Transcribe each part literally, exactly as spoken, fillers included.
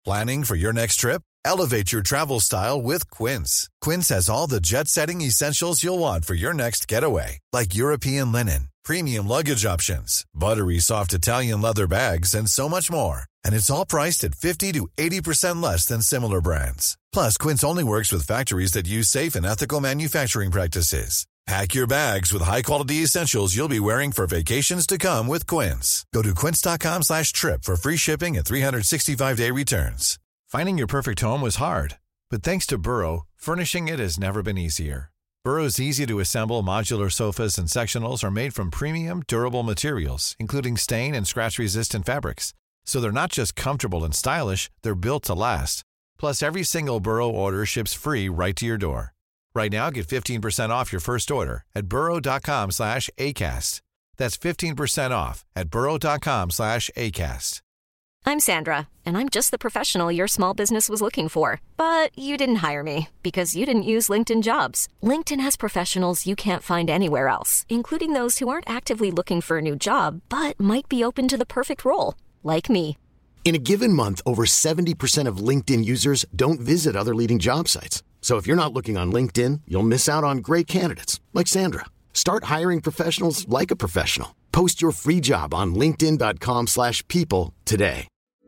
Planning for your next trip? Elevate your travel style with Quince. Quince has all the jet-setting essentials you'll want for your next getaway, like European linen, premium luggage options, buttery soft Italian leather bags, and so much more. And it's all priced at fifty to eighty percent less than similar brands. Plus, Quince only works with factories that use safe and ethical manufacturing practices. Pack your bags with high-quality essentials you'll be wearing for vacations to come with Quince. Go to quince.com slash trip for free shipping and three sixty-five day returns. Finding your perfect home was hard, but thanks to Burrow, furnishing it has never been easier. Burrow's easy-to-assemble modular sofas and sectionals are made from premium, durable materials, including stain and scratch-resistant fabrics. So they're not just comfortable and stylish, they're built to last. Plus, every single Burrow order ships free right to your door. Right now, get fifteen percent off your first order at burrow.com slash ACAST. That's fifteen percent off at burrow.com slash ACAST. I'm Sandra, and I'm just the professional your small business was looking for. But you didn't hire me because you didn't use LinkedIn Jobs. LinkedIn has professionals you can't find anywhere else, including those who aren't actively looking for a new job, but might be open to the perfect role, like me. In a given month, over seventy percent of LinkedIn users don't visit other leading job sites. So if you're not looking on LinkedIn, you'll miss out on great candidates like Sandra. Start hiring professionals like a professional. Post your free job on linkedin.com slash people today.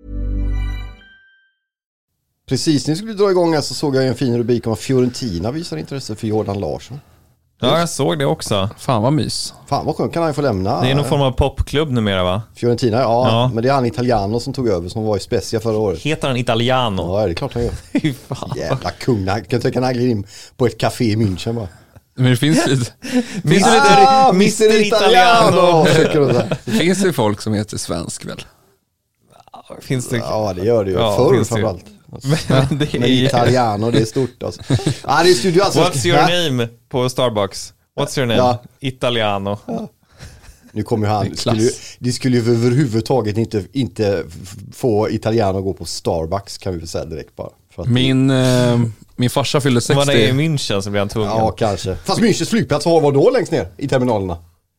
Precis, nu skulle vi dra igång här så såg jag en fin rubrik om att Fiorentina visar intresse för Jordan Larsson. Ja, jag såg det också. Fan vad mys. Fan vad skönt, kan han få lämna? Det är någon form av popklubb numera, va? Fiorentina, ja, ja. Men det är han Italiano som tog över, som var i Spezia förra året. Heter han Italiano? Ja, det är klart han gör. Fan. Jävla kung, jag kan tänka han in på ett café i München bara. Men det finns ju finns ah, det mister Italiano. Det finns ju folk som heter svensk väl? Finns det? Ja, det gör det ju. Ja, förr framförallt. Alltså. Men, det är... Men Italiano, det är stort alltså. Ah, det är studio alltså. What's your name på Starbucks? What's your name? Ja. Italiano. Ja. Nu kommer ju han. Skulle, det skulle ju överhuvudtaget inte, inte få Italiano att gå på Starbucks, kan vi väl säga direkt bara. För att min, eh, min farsa fyllde sextio. Var det i München så blir han tvungen? Ja, kanske. Fast Münchens flygplats har vad då längst ner i terminalerna?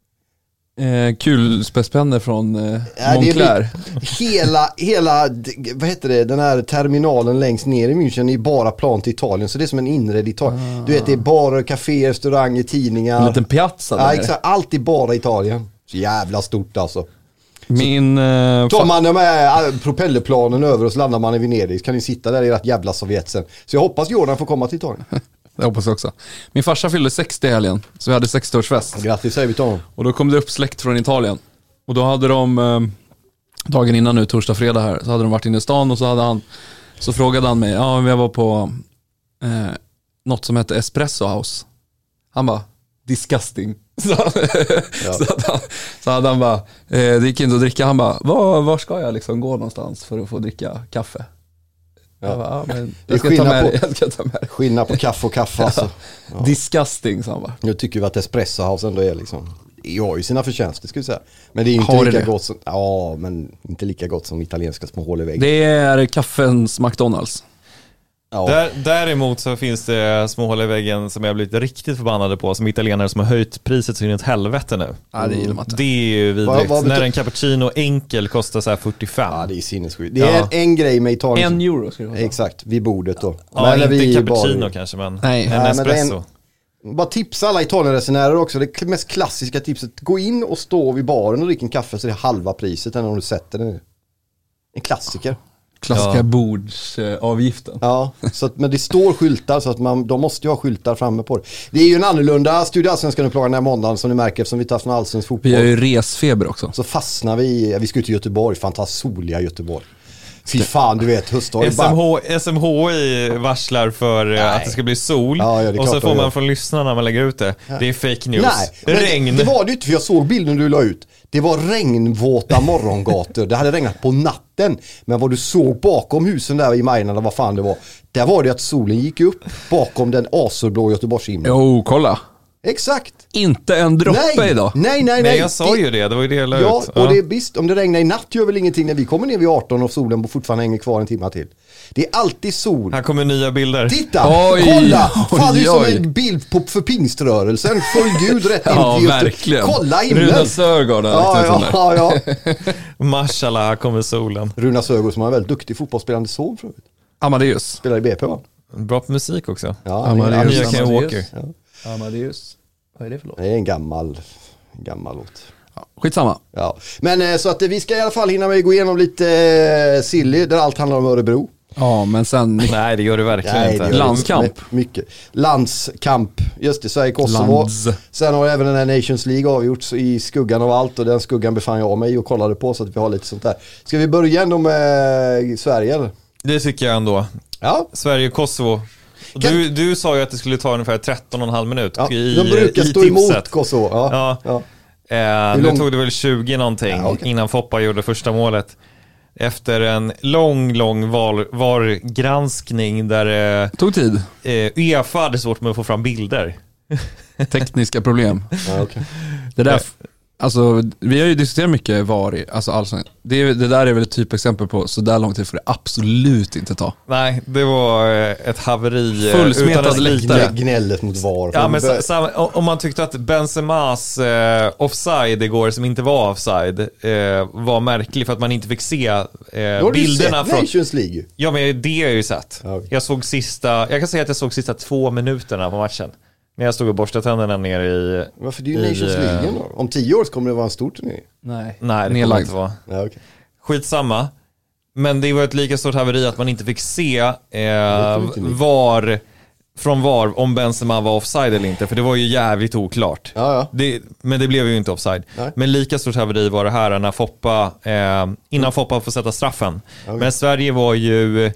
Eh, kulspetspennor från eh, ja, Montclair. Hela, hela, vad heter det, den här terminalen längst ner i München är bara plan till Italien. Så det är som en inredd Italien. Ah. Du vet, det är bara kafé, restauranger, tidningar. En liten piazza där. Ja, exakt. Allt är bara Italien. Så jävla stort alltså. Min... Eh, tar man de här propellerplanen över och så landar man i Venedig. Kan ni sitta där i ert jävla Sovjet sen. Så jag hoppas Jordan får komma till Italien. Jag hoppas också. Min farsa fyllde sextio i helgen, så vi hade sextioårsfest. Grattis säger vi till honom. Och då kom det upp släkt från Italien. Och då hade de, eh, dagen innan nu, torsdag, fredag här, så hade de varit inne i stan och så hade han, så frågade han mig, ja, vi var på eh, något som heter Espresso House. Han bara, disgusting. Så, ja. så, hade han, så hade han bara, eh, det gick inte att dricka. Han bara, var, var ska jag liksom gå någonstans för att få dricka kaffe? Ja. Bara, ja, men jag, ska ta med, på, jag ska ta med skillnad på kaffe och kaffe alltså. Ja. Disgusting, sa han bara. Jag tycker ju att Espresso House ändå är liksom, jag har ju sina förtjänster ska vi säga. Men det är inte har lika det? gott som, ja, men inte lika gott som italienska små hål i väggen. Det är kaffens McDonalds. Ja. Där, däremot så finns det små hål i väggen som jag blivit riktigt förbannade på, som italienare som har höjt priset så in i ett helvete nu. Ja, det gillar man inte. Det är ju vidrigt. Vad, vad När en cappuccino enkel kostar så här fyrtiofem. Ja, det är sinnessjukt. Det är ja. en, en grej med Italien. En euro ska det vara. Exakt, vid bordet då. Ja, men inte vi cappuccino bara... kanske, men Nej. en Nej, espresso. Men en, bara tipsa alla Italienresenärer också. Det mest klassiska tipset. Gå in och stå vid baren och dricka en kaffe så det är halva priset än om du sätter det. En klassiker. Klassiska ja. bordsavgiften. Ja, så att, men det står skyltar så att man, de måste ju ha skyltar framme på det. Det är ju en annorlunda Studio Allsvenskan upplagan den här måndagen som ni märker eftersom vi tar från allsvensk fotboll. Vi har ju resfeber också. Så fastnar vi i, vi ska ut till Göteborg, fantastiskt soliga Göteborg. Fy fan, du vet, höstdag. S M H, S M H I varslar för Nej. att det ska bli sol ja, ja, och så får man från lyssnarna när man lägger ut det. Ja. Det är fake news. Nej, regn. Det, det var det inte, för jag såg bilden du la ut. Det var regnvåta morgongator. Det hade regnat på natten. Men vad du såg bakom husen där i Majorna, eller vad fan det var, där var det att solen gick upp bakom den azurblå Göteborgshimlen. Jo, kolla. Exakt. Inte en droppe nej. idag. Nej, nej, nej. Nej, jag sa ju det. Det var ju det jag la ja, ut. Ja, och det är visst. Om det regnar i natt gör väl ingenting när vi kommer ner vid arton och solen fortfarande hänger kvar en timme till. Det är alltid sol. Här kommer nya bilder. Titta, oj, kolla! Fan, det är som oj. en bild på, för pingströrelsen. Full Gud rätt in Ja, till verkligen. Kolla himlen. Runa Sörgård har ja, lagt ut ja, ja, ja, ja. Mashallah, här kommer solen. Runa Sörgård som har en väldigt duktig fotbollsspelande son förut. Amadeus. Spelar i B P, va? Bra på musik också. Ja, Amadeus. Nya Ken Walker. Ja. Amadeus. Vad är det för låt? Det är en gammal, en gammal låt. Ja, skitsamma. Ja. Men eh, så att vi ska i alla fall hinna med att gå igenom lite eh, silly där allt handlar om Örebro. Ja, men sen... Nej, det gör det verkligen Nej, inte. det gör det Landskamp. Mycket. Landskamp. Just det, Sverige-Kosovo. Lands. Sen har även den här Nations League avgjorts i skuggan av allt och den skuggan befann jag mig och kollade på så att vi har lite sånt där. Ska vi börja ändå med Sverige eller? Det tycker jag ändå. Ja. Sverige-Kosovo. Du, du sa ju att det skulle ta ungefär tretton och en halv minut Ja, i, de brukar i stå tipset. emot Kosovo. Ja. Ja. Ja. Eh, nu lång- tog det väl tjugo någonting Ja, okej. innan Foppa gjorde första målet. Efter en lång, lång var, var-granskning där eh, Tog tid. eh, UEFA hade svårt med att få fram bilder. Tekniska problem. Ja, okay. Det där, alltså, vi har ju diskuterat mycket var i, alltså allsång. Det, det där är väl ett typexempel på så där lång tid får det absolut inte ta. Nej, det var eh, ett haveri eh, Fullsmetad utan dess läktare. like. Gnället mot V A R. Ja, men sa, sam, om man tyckte att Benzemas eh, offside igår som inte var offside eh, var märklig för att man inte fick se eh, Då har du bilderna sett från... Nations League. Ja, men det har jag ju sett. Ja, okej. Jag såg sista, jag kan säga att jag såg sista två minuterna på matchen. När jag stod och borstade tänderna nere i... Varför det är ju i, Nations League då? Om tio år så kommer det vara en stor turné. Nej, Nej, det kommer nedlagd. inte vara. Ja, okay. Skitsamma. Men det var ett lika stort haveri att man inte fick se eh, inte ni. var från var om Benzema var offside eller inte. För det var ju jävligt oklart. Ja, ja. Det, men det blev ju inte offside. Nej. Men lika stort haveri var det här när Foppa, eh, innan Foppa får sätta straffen. Okay. Men Sverige var ju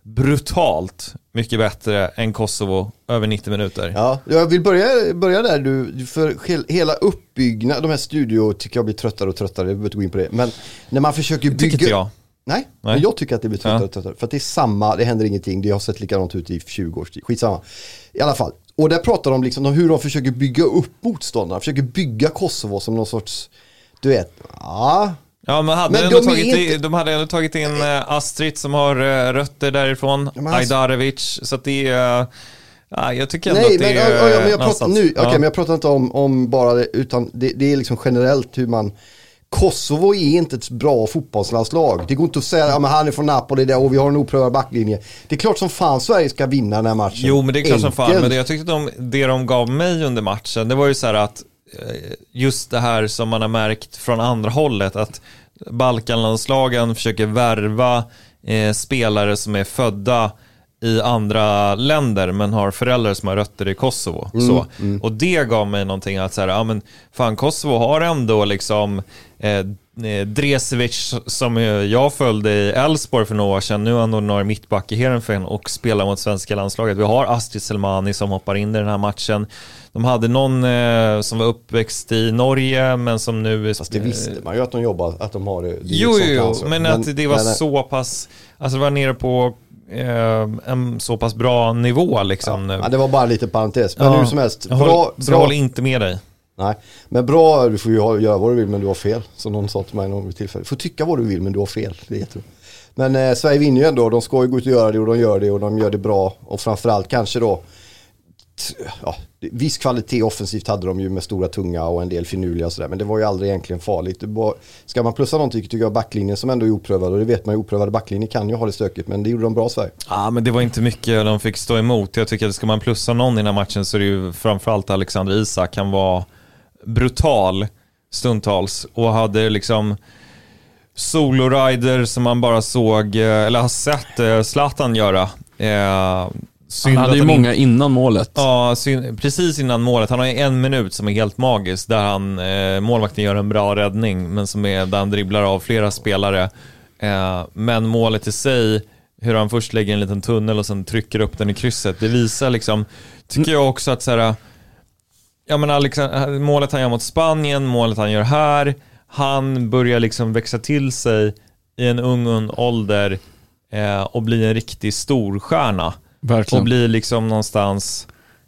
brutalt mycket bättre än Kosovo över nittio minuter. Ja, jag vill börja, börja där du, för hel, hela uppbyggnad, de här studio tycker jag blir tröttare och tröttare, jag behöver inte gå in på det, men när man försöker bygga... Tycker inte jag. Nej, Nej. men jag tycker att det blir tröttare Ja. och tröttare, för att det är samma, det händer ingenting, det har sett likadant ut i tjugo års tid, skitsamma. I alla fall, och där pratar de liksom om hur de försöker bygga upp motståndarna, försöker bygga Kosovo som någon sorts, du vet, ja... Ja, men hade Men ändå de är tagit inte- in, de hade ändå tagit in eh, Astrid som har eh, rötter därifrån, Ja, men alltså- Ajdarevic, så att det är... Eh, ja, jag tycker ändå Nej, att det men, är ja, ja, men jag en pratar ansats. nu, Ja. okej, men jag pratar inte om, om bara det, utan det, det är liksom generellt hur man, Kosovo är inte ett bra fotbollslandslag. Det går inte att säga, ja men han är från Napoli där och vi har en oprövad backlinje. Det är klart som fan Sverige ska vinna den här matchen. Jo, men det är klart som fan. Enkelt. Men det, jag tyckte de, det de gav mig under matchen, det var ju så här att eh, just det här som man har märkt från andra hållet, att Balkanlandslagen försöker värva eh, spelare som är födda i andra länder men har föräldrar som har rötter i Kosovo. Mm, så. Och det gav mig någonting att så här, ja men fan, Kosovo har ändå liksom eh, Dresevic som jag följde i Elfsborg för några år sedan. Nu är han ordinarie mittback i Heerenveen och spelar mot svenska landslaget. Vi har Astrid Selmani som hoppar in i den här matchen. De hade någon eh, som var uppväxt i Norge men som nu... Fast det visste man ju att de jobbar, att de har det. det är Jo, ett sånt jo, ansvar. men att det var men- så pass... Alltså det var nere på eh, en så pass bra nivå liksom. Ja, det var bara lite parentes. Men Ja, hur som helst, jag bra, håller, så jag bra, håller inte med dig. nej, men bra, du får ju ha- göra vad du vill men du har fel. Som någon sa till mig någon tillfälle. Du får tycka vad du vill men du har fel, det är jättebra. Men eh, Sverige vinner ju ändå, de ska ju gå ut och göra det och de gör det och de gör det bra. Och framförallt kanske då, t- ja, viss kvalitet offensivt hade de ju med stora tunga och en del finurliga och sådär. Men det var ju aldrig egentligen farligt. Det var, ska man plussa någonting tycker jag backlinjen som ändå är oprövad, och det vet man ju, oprövade backlinjer kan ju ha det stökigt, men det gjorde de bra Sverige. Ja, men det var inte mycket de fick stå emot. Jag tycker att ska man plussa någon i den här matchen så är det ju framförallt Alexander Isak. Kan vara brutal stundtals och hade liksom solorider som man bara såg eller har sett eh, Zlatan göra. Eh, Han hade ju att många innan målet. Ja, synd, precis innan målet. Han har ju en minut som är helt magisk där han, eh, målvakten gör en bra räddning men som är där han dribblar av flera spelare. Eh, men målet i sig, hur han först lägger en liten tunnel och sen trycker upp den i krysset, det visar liksom, tycker jag också att så här, ja men Alexander, målet han gör mot Spanien, målet han gör här, han börjar liksom växa till sig i en ung ålder eh, och bli en riktig storstjärna. Verkligen. Och blir liksom någonstans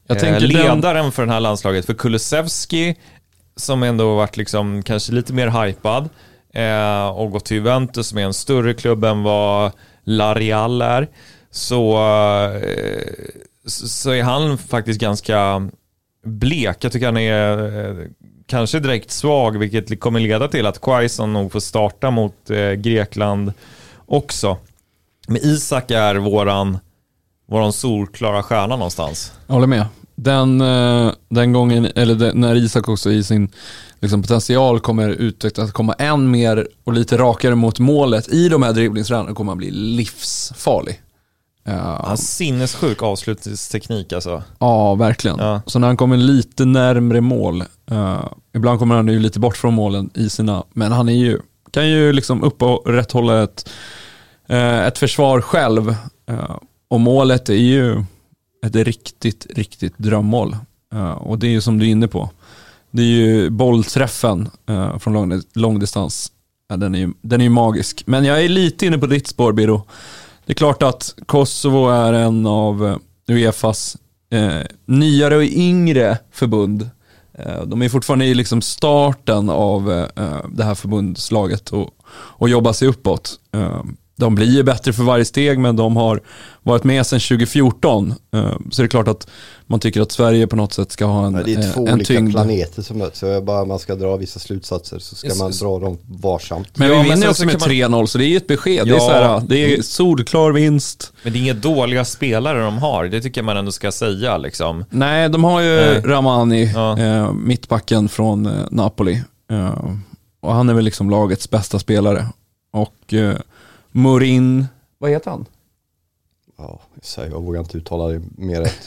Jag tänker eh, ledaren den... för den här landslaget. För Kulusevski, som ändå varit liksom kanske lite mer hypad eh, och gått till Juventus som är en större klubb än vad La Real är, så, eh, så är han faktiskt ganska blek. Jag tycker han är eh, kanske direkt svag, vilket kommer leda till att Quaison nog får starta mot eh, Grekland också. Men Isak är våran, våran solklara stjärna någonstans. Jag håller med. Den, den gången, eller den, när Isak också i sin liksom, potential kommer utvecklas, komma än mer och lite rakare mot målet i de här dribblingsrännorna, kommer han bli livsfarlig. Ja, uh, sinnessjuk avslutningsteknik alltså. Ja, verkligen. Ja. Så när han kommer lite närmre mål, uh, ibland kommer han ju lite bort från målen i sina, men han är ju, kan ju liksom upp och rätthålla ett, uh, ett försvar själv. Uh, och målet är ju ett riktigt, riktigt drömmål. Uh, och det är ju som du är inne på. Det är ju bollträffen uh, från lång, långdistans. Ja, den är ju, den är ju magisk. Men jag är lite inne på ditt spår, Biro. Det är klart att Kosovo är en av UEFAs eh, nyare och yngre förbund. Eh, de är fortfarande i liksom starten av eh, det här förbundslaget och, och jobbar sig uppåt. Eh, de blir ju bättre för varje steg, men de har varit med sedan tjugo fjorton. Eh, så det är klart att man tycker att Sverige på något sätt ska ha en, det är två en olika tyngd. planeter som möts. Så bara man ska dra vissa slutsatser så ska Yes, man yes. dra dem varsamt. Men ja, vi vinner men också så med kan man... tre noll, så det är ju ett besked. Ja. Det är, så här, det är solklar vinst. Men det är inga dåliga spelare de har. Det tycker man ändå ska säga liksom. Nej, de har ju Nej. Ramani, Ja. eh, mittbacken från eh, Napoli. Eh, och han är väl liksom lagets bästa spelare. Och eh, Morin, vad heter han? Ja, jag, jag vågar inte uttala det mer rätt.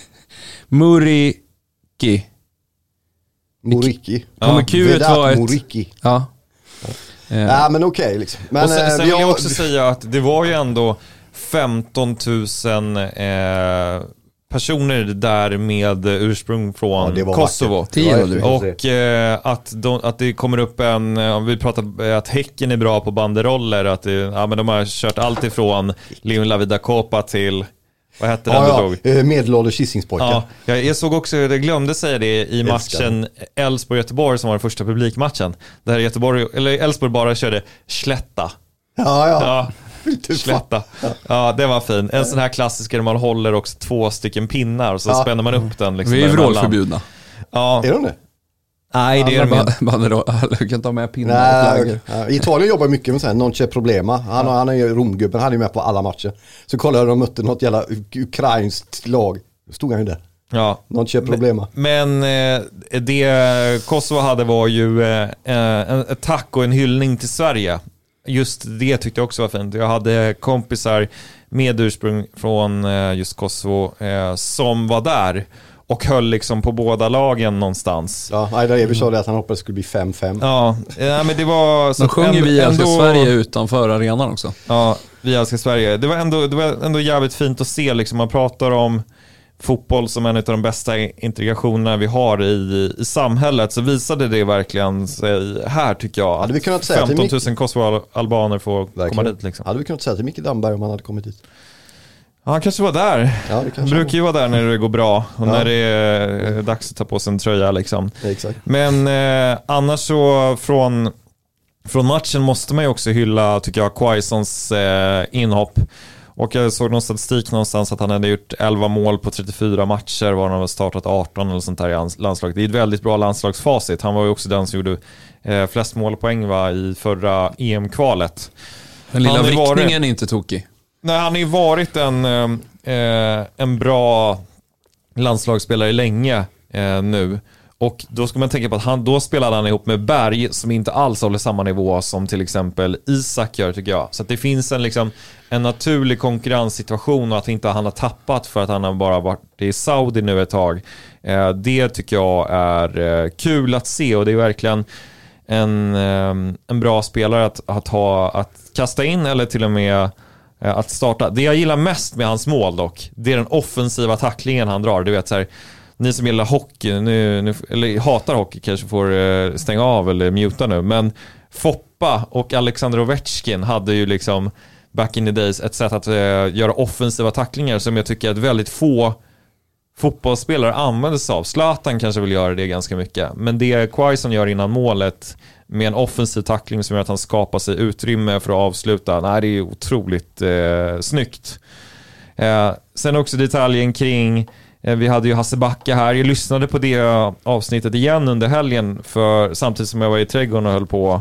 Muriki. Moriki. Kommer Q ett vara ett... Moriki. Ja. Eh, Ja, men okej okay, liksom. Men, och sen, sen eh, vill jag har- också säga att det var ju ändå femton tusen eh, personer där med ursprung Ja, från det var Kosovo. vackert. Det var Tio, häftigt. Och eh, att, de, att det kommer upp en, om vi pratar eh, att Häcken är bra på banderoller, att det, ja, men de har kört allt ifrån Leon Lavida Copa till, vad hette den du Ja, drog? ja, eh, medelålders Kisingspojkar. Ja, jag, jag såg också, jag glömde säga det i Älskar matchen Elfsborg-Göteborg som var den första publikmatchen. Där Göteborg, eller Elfsborg bara körde slätta. Ja, ja. Ja, Typ slätta. Ja, det var fin. En sån här klassiker där man håller också två stycken pinnar och så Ja. spänner man upp den liksom vi är ju däremellan. vrålförbjudna. Ja, Är de det? nej det är de inte. Du kan ta med pinnar och Nej, flaggor. okej. Ja, Italien jobbar mycket med sån här non c'è problema. Han, han är ju Romgubben, han är ju med på alla matcher. Så kollade jag, de mötte något jävla uk- ukrainskt lag. Då stod han ju där. Ja. Non c'è problema. Men eh, det Kosovo hade var ju eh, en, ett tack och en hyllning till Sverige. Just det tyckte jag också var fint. Jag hade kompisar med ursprung från eh, just Kosovo eh, som var där och höll liksom på båda lagen någonstans. Ja, Aida Evi sa det att han hoppades det skulle bli fem fem. Ja, ja men det var... Så De sjunger ändå- vi älskar ändå- Sverige utanför arenan också. Ja, vi älskar Sverige. Det var ändå, det var ändå jävligt fint att se liksom, man pratar om fotboll som en av de bästa integrationerna vi har i, i samhället, så visade det verkligen sig här tycker jag. Hade vi kunnat säga till femton tusen Kosovo-albaner får Verkligen. komma dit liksom. Hade vi kunnat säga till Micke Damberg om han hade kommit dit. Ja, han kanske var där. Ja, det Han kanske brukar ju vara där när det går bra och Ja. när det är dags att ta på sig en tröja liksom. Ja, exakt. Men eh, annars så från, från matchen måste man ju också hylla, tycker jag, Quaisons eh, inhopp. Och jag såg någon statistik någonstans att han hade gjort elva mål på trettiofyra matcher, var han har startat arton eller sånt där i landslaget. Det är ett väldigt bra landslagsfacit. Han var ju också den som gjorde eh, flest målpoäng va, i förra E M-kvalet. Den lilla Han har ju varit- vrickningen är inte tokig. Nej, han har ju varit en, eh, en bra landslagsspelare länge eh, nu. Och då ska man tänka på att han, då spelade han ihop med Berg som inte alls håller samma nivå som till exempel Isak gör tycker jag. Så att det finns en, liksom, en naturlig konkurrenssituation och att inte han har tappat för att han har bara varit i Saudi nu ett tag. Eh, det tycker jag är eh, kul att se och det är verkligen en, eh, en bra spelare att, att, ha, att kasta in eller till och med eh, att starta. Det jag gillar mest med hans mål dock, det är den offensiva tacklingen han drar. Du vet så här, ni som gillar hockey nu, nu, eller hatar hockey kanske får eh, stänga av eller muta nu, men Foppa och Alexander Ovechkin hade ju liksom back in the days ett sätt att eh, göra offensiva tacklingar som jag tycker att väldigt få fotbollsspelare använder sig av. Zlatan kanske vill göra det ganska mycket. Men det Quaison gör innan målet med en offensiv tackling som gör att han skapar sig utrymme för att avsluta. Nej, det är otroligt eh, snyggt. Eh, sen också detaljen kring eh, vi hade ju Hasse Backa här. Jag lyssnade på det avsnittet igen under helgen för, samtidigt som jag var i trädgården och höll på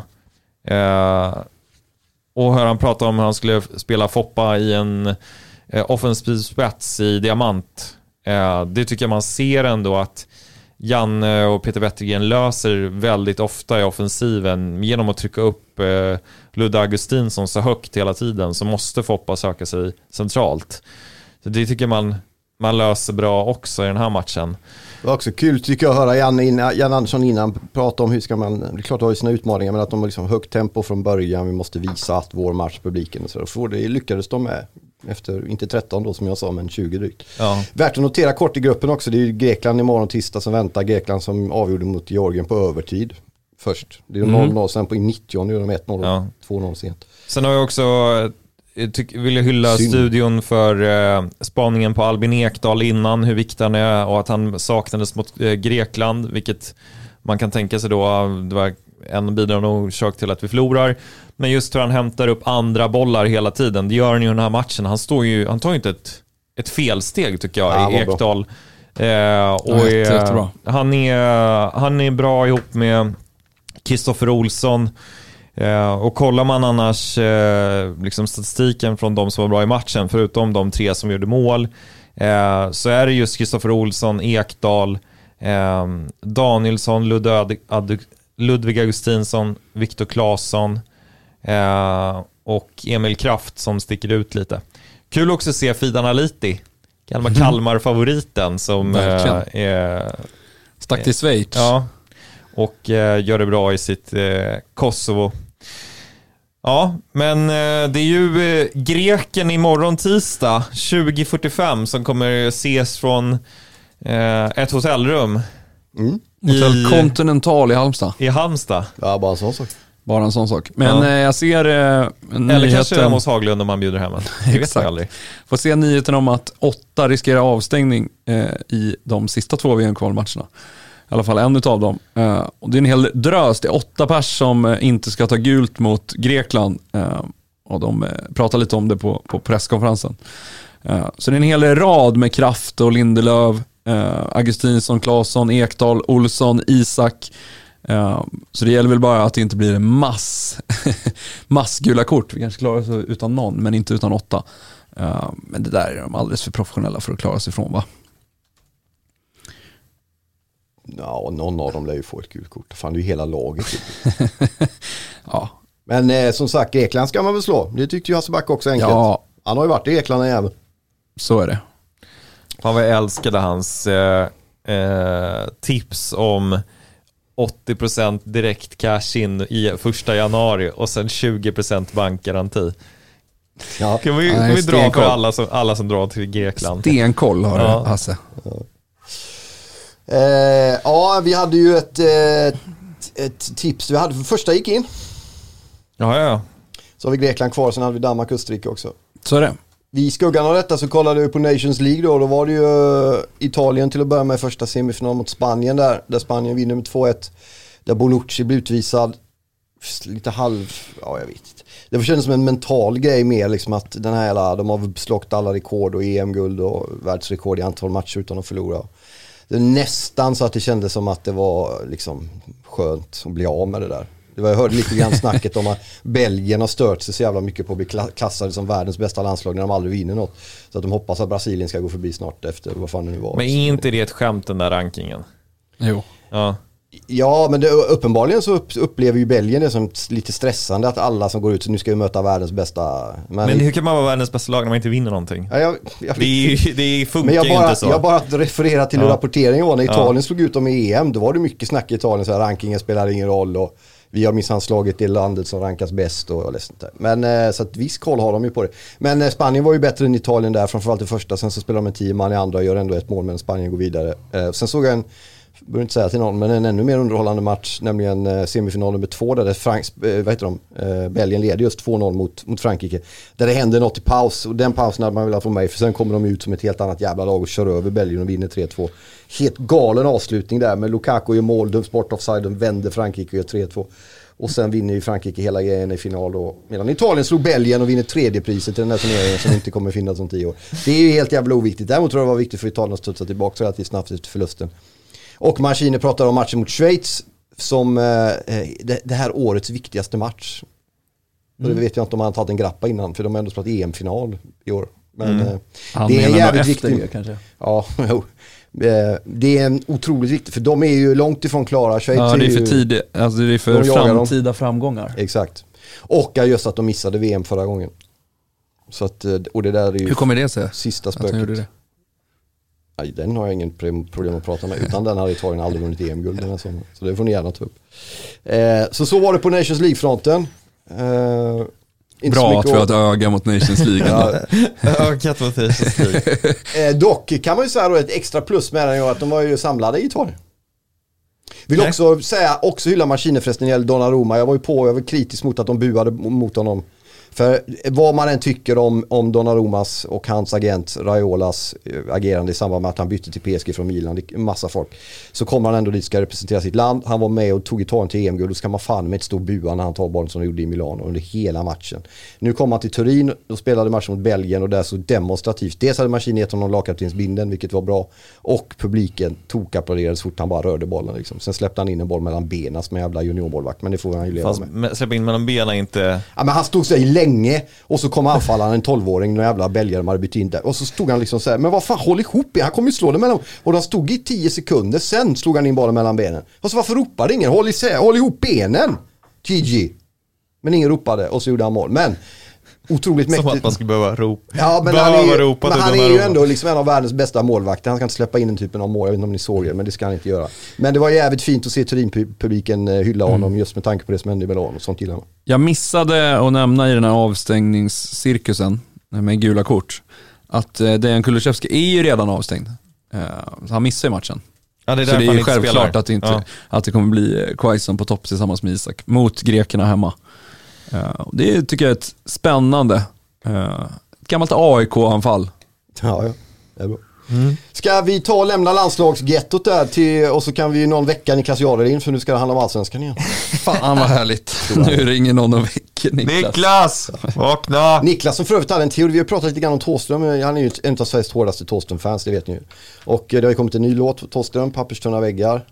eh, och hör han prata om hur han skulle spela Foppa i en eh, offensiv spets i diamant. Eh, det tycker jag man ser ändå att Janne och Peter Wettergren löser väldigt ofta i offensiven genom att trycka upp eh, Ludde Augustinsson så högt hela tiden, så måste Foppa söka sig centralt. Så det tycker man man löser bra också i den här matchen. Det var också kul tycker jag att höra Jan, innan, Jan Andersson innan prata om hur ska man, det är klart att ha sina utmaningar, men att de har liksom högt tempo från början, vi måste visa att vår match publiken och så, för det lyckades de med efter, inte tretton då som jag sa, men tjugo drygt. Ja. Värt att notera kort i gruppen också, det är ju Grekland imorgon tisdag som väntar, Grekland som avgjorde mot Georgien på övertid först. Det är mm. noll noll, sen på nittio gör de ett noll, ja. två noll sent. Sen har jag också Tyck, vill jag hylla Syn. studion för eh, spaningen på Albin Ekdal innan, hur viktig han är och att han saknades mot eh, Grekland, vilket man kan tänka sig då det var en bidragande orsak till att vi förlorar. Men just hur han hämtar upp andra bollar hela tiden, det gör han ju i den här matchen. Han står ju, han tar ju inte ett, ett felsteg tycker jag ja, i Ekdal. Eh, och ja, är, han, är, han är bra ihop med Kristoffer Olsson. Uh, och kollar man annars uh, liksom statistiken från de som var bra i matchen, förutom de tre som gjorde mål, uh, så är det just Kristoffer Olsson, Ekdal, uh, Danielsson, Ludde, Ad, Ludvig Augustinsson, Viktor Claesson uh, och Emil Kraft som sticker ut lite. Kul också att se Fidan Aliti, Kalmar mm. Kalmar-favoriten som uh, är stack till Schweiz. Ja. Och eh, gör det bra i sitt eh, Kosovo. Ja, men eh, det är ju eh, greken imorgon tisdag tjugo fyrtiofem som kommer ses från eh, ett hotellrum. Mm. Hotell i, Continental i Halmstad. I Halmstad. Ja, bara en sån sak. Bara en sån sak. Men ja. eh, jag ser eh, Eller nyheten... kanske hemma hos Haglund om man bjuder hem en. Det vet jag aldrig. Får se nyheten om att åtta riskerar avstängning eh, i de sista två V M-kvalmatcherna. I alla fall en utav dem. Uh, och det är en hel drös. Det är åtta pers som uh, inte ska ta gult mot Grekland. Uh, och de uh, pratar lite om det på, på presskonferensen. Uh, så det är en hel rad med Kraft och Lindelöf, uh, Augustinsson, Claesson, Ekdal, Olsson, Isak. Uh, så det gäller väl bara att det inte blir en mass massgula kort. Vi kanske klarar oss utan någon, men inte utan åtta. Uh, men det där är de alldeles för professionella för att klara sig ifrån, va? Ja, någon av dem lär ju få ett gult kort. Fan, det är ju hela laget. Ja. Men eh, som sagt, Grekland ska man väl slå. Det tyckte ju Hasse Back också enkelt. Ja. Han har ju varit i Grekland igen. Så är det. Han var älskade hans eh, eh, tips om åttio procent direkt cash in i första januari och sen tjugo procent bankgaranti. Ja. Kan vi, kan vi dra för alla som, alla som drar till Grekland? Stenkoll har ja. Hasse. Ja. Eh, ja, vi hade ju ett, ett, ett tips. Vi hade för första gick in. Ja, ja. Så har vi Grekland kvar, sen hade vi Danmark och Österrike också. Så är det. Vi i skuggan av detta så kollade vi på Nations League då. Då var det ju Italien till att börja med första semifinal mot Spanien där. Där Spanien vinner med två ett. Där Bonucci blir utvisad. Lite halv, ja jag vet inte. Det kändes som en mental grej mer liksom att den här hela, de har slått alla rekord och E M-guld och världsrekord i antal matcher utan att förlora. Det är nästan så att det kändes som att det var liksom skönt att bli av med det där. Det var, jag hörde lite grann snacket om att Belgien har stört sig så jävla mycket på att bli klassade som världens bästa landslag när de aldrig vinner något. Så att de hoppas att Brasilien ska gå förbi snart efter vad fan det nu var. Men är inte det ett skämt den där rankingen? Jo. Ja. Ja, men det, uppenbarligen så upplever ju Belgien det som lite stressande att alla som går ut så nu ska vi möta världens bästa. Men, men hur kan man vara världens bästa lag när man inte vinner någonting? Ja, jag, jag, det, det funkar men jag bara, inte så. Jag bara refererar till hur ja. rapporteringen var. När Italien ja. slog ut dem i E M, då var det mycket snack i Italien så här, rankingen spelar ingen roll och vi har minsann slagit det landet som rankas bäst och jag läste inte. Men eh, så att viss koll har de ju på det. Men eh, Spanien var ju bättre än Italien där, framförallt det första. Sen så spelar de en tio man i andra och gör ändå ett mål, men Spanien går vidare. Eh, sen såg jag en behöver inte säga till någon, men en ännu mer underhållande match, nämligen eh, semifinal nummer två där det Franks, eh, vad heter de? Eh, Belgien leder just två noll mot, mot Frankrike. Där det händer något i paus, och den pausen hade man velat få med, för sen kommer de ut som ett helt annat jävla lag och kör över Belgien och vinner tre två. Helt galen avslutning där med Lukaku i mål, döms bort offsiden, vänder Frankrike och gör tre två. Och sen vinner ju Frankrike hela grejen i final då. Medan Italien slog Belgien och vinner tredje priset till den här turneringen som inte kommer finnas om tio år. Det är ju helt jävla oviktigt. Däremot tror jag det var viktigt för Italien att studsa tillbaka så att det är snabbt efter förlusten. Och Mancini pratar om matchen mot Schweiz som eh, det, det här årets viktigaste match. Mm. Och det vet jag inte om han har tagit en grappa innan, för de har ändå spelat E M-final i år. Men mm. eh, det är jävligt viktigt. Kanske. Ja, jo. Det är en otroligt viktigt, för de är ju långt ifrån klara. Schweiz ja, det är för ju, tid, alltså det är för de framtida dem. framgångar. Exakt. Och just att de missade V M förra gången. Så att, och det där är ju hur kommer det sig? Sista spöket. Det? Nej, den har jag ingen problem att prata med. Utan den hade Italien aldrig vunnit E M-guld den här sommaren. Så det får ni gärna ta upp. Eh, så så var det på Nations League-fronten. Eh, Bra att vi har ett öga mot Nations League. ja, ögat mot Nations League. eh, dock kan man ju säga då ett extra plus med den att de var ju samlade i Italien. Vill Nej. också säga, också hylla Mancini förresten när det gäller Donnarumma. Jag var ju på, jag var kritisk mot att de buade mot honom. För vad man än tycker om, om Donnarummas och hans agent Raiolas agerande i samband med att han bytte till P S G från Milan, det är en massa folk, så kommer han ändå dit, ska representera sitt land. Han var med och tog Italien till E M-guld, då ska man fan med ett stort bua när han tar bollen som han gjorde i Milano under hela matchen. Nu kom han till Turin och spelade matchen mot Belgien och där så demonstrativt. Dels hade Mancini gett honom lagkaptensbinden, vilket var bra, och publiken tog applåderade så fort han bara rörde bollen liksom. Sen släppte han in en boll mellan benen som en jävla juniorbollvakt, men det får han ju leva med. Fast släppa in mellan benen inte... Ja, men han stod så i länge och så kom anfallaren, en tolvåring, några jävla belgare de hade bytt in där. Och så stod han liksom så här, men vad fan, håll ihop, han kommer ju slå det mellan. Och de stod i tio sekunder, sen slog han in bollen mellan benen. Och så varför ropade ingen? Håll, isär, håll ihop benen, Gigi. Men ingen ropade och så gjorde han mål. Men otroligt mäktigt. Som att man skulle behöva ropa. Ja, men behöva han är, ropa men han är ju ändå liksom en av världens bästa målvakter. Han ska inte släppa in den typen av mål. Jag vet inte om ni såg det, men det ska han inte göra. Men det var jävligt fint att se Turin-publiken hylla honom mm. just med tanke på det som hände i Milano och sånt gillar man. Jag missade att nämna i den här avstängningscirkusen med gula kort att Dejan Kulusevski är ju redan avstängd. Han missar ju matchen. Ja, det är så det är ju självklart spelar. att det, inte, ja. att det kommer bli Quaison på topp tillsammans med Isak mot grekerna hemma. Uh, det tycker jag är ett spännande uh, ett gammalt A I K-anfall. Ja, ja, det är bra. Mm. Ska vi ta och lämna landslagsgettot där till, och så kan vi ju någon vecka Niklas Jared in, för nu ska det handla om allsvenskan igen. Fan vad härligt. Nu ringer någon och väcker Niklas. Niklas, vakna! Niklas som för övrigt hade en teori, vi har pratat lite grann om Thåström, han är ju en av Sveriges hårdaste Thåström-fans, det vet ni ju. Och det har ju kommit en ny låt, Thåström, Papperstunna väggar.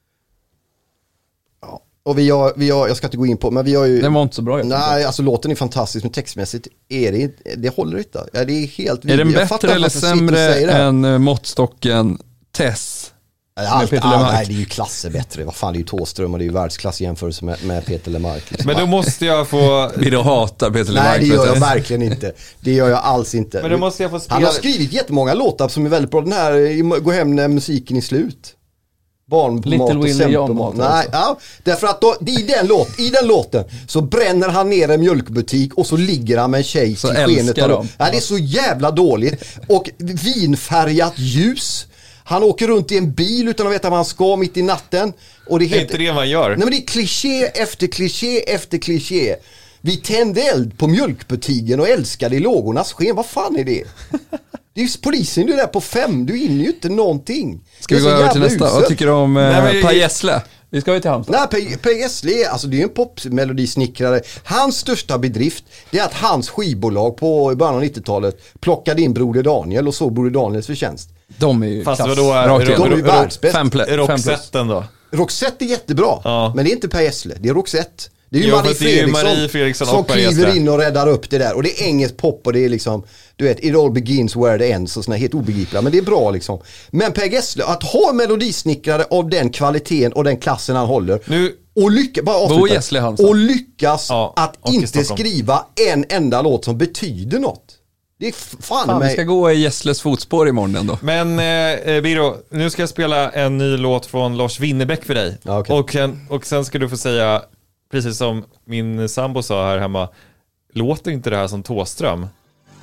Ja. Och vi har, vi har, jag ska inte gå in på, men vi har ju... Den var inte så bra. Nej, alltså låten är fantastisk, men textmässigt är det, det håller inte. Ja, det är helt... Är den bättre eller sämre än måttstocken Tess? Allt, ah, nej, det är ju klasser bättre. Vad fan, det är ju Thåström och det är ju världsklass i jämförelse med, med Peter Lemark. Liksom. Men då måste jag få... Vill du hata Peter Lemark? Nej, det gör jag verkligen inte. Det gör jag alls inte. Men då måste jag få spela... Han har skrivit jättemånga låtar som är väldigt bra. Den här, Gå hem när musiken är slut. Barn på mat och sempermat. Nej, ja, därför att då, i, den låt, i den låten så bränner han ner en mjölkbutik och så ligger han med en tjej så till skenet av dem. Ja, det är så jävla dåligt. Och vinfärgat ljus. Han åker runt i en bil utan att veta vad han ska mitt i natten. Och det är, det är inte det man gör. Nej, men det är kliché efter kliché efter kliché. Vi tände eld på mjölkbutiken och älskade i lågornas sken. Vad fan är det? Det är ju polisen, du är där på fem. Du hinner ju inte någonting. Ska vi gå över till nästa? Vad tycker du om eh, Per Gessle? Vi ska ju till Halmstad. Nej, Per Gessle, alltså det är en popmelodisnickrare. Hans största bedrift, det är att hans skivbolag på början av nittiotalet plockade in Broder Daniel och så Broder Daniels förtjänst. De är ju fast klass. Då är, Rakt de är ju världsbäst. Roxetten då? Roxette är jättebra, ja. Men det är inte Per Gessle, det är Roxette. Det är ju jo, Marie, det är ju Fredriksson, Marie Fredriksson som kliver in och räddar upp det där. Och det är engelsk pop och det är liksom, du vet, it all begins where it ends och såna helt obegripliga. Men det är bra liksom. Men Per Gessle, att ha melodisnickrare av den kvaliteten och den klassen han håller. Nu, och, lycka, bara avsluta, och lyckas ja, att och inte skriva en enda låt som betyder något. Det är fan, fan mig. Vi ska gå i Gessles fotspår imorgon ändå. Men eh, Biro, nu ska jag spela en ny låt från Lars Winnerbäck för dig. Ja, okay. och, sen, och sen ska du få säga, precis som min sambo sa här hemma, låter inte det här som Thåström?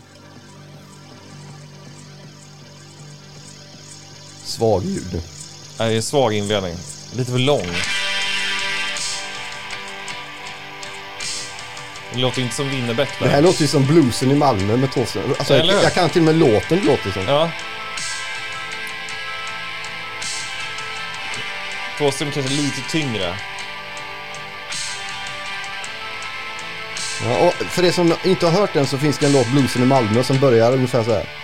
Svag ljud. Det är en svag inledning. Lite för lång. Det låter inte som Winnerbäck där. Det här låter ju som bluesen i Malmö med Thåström. Alltså, jag, jag kan till och med låten låter som. Ja. Thåström kanske lite tyngre. Ja, och för det som inte har hört den så finns det en låt, Bluesen i Malmö, som börjar ungefär så här.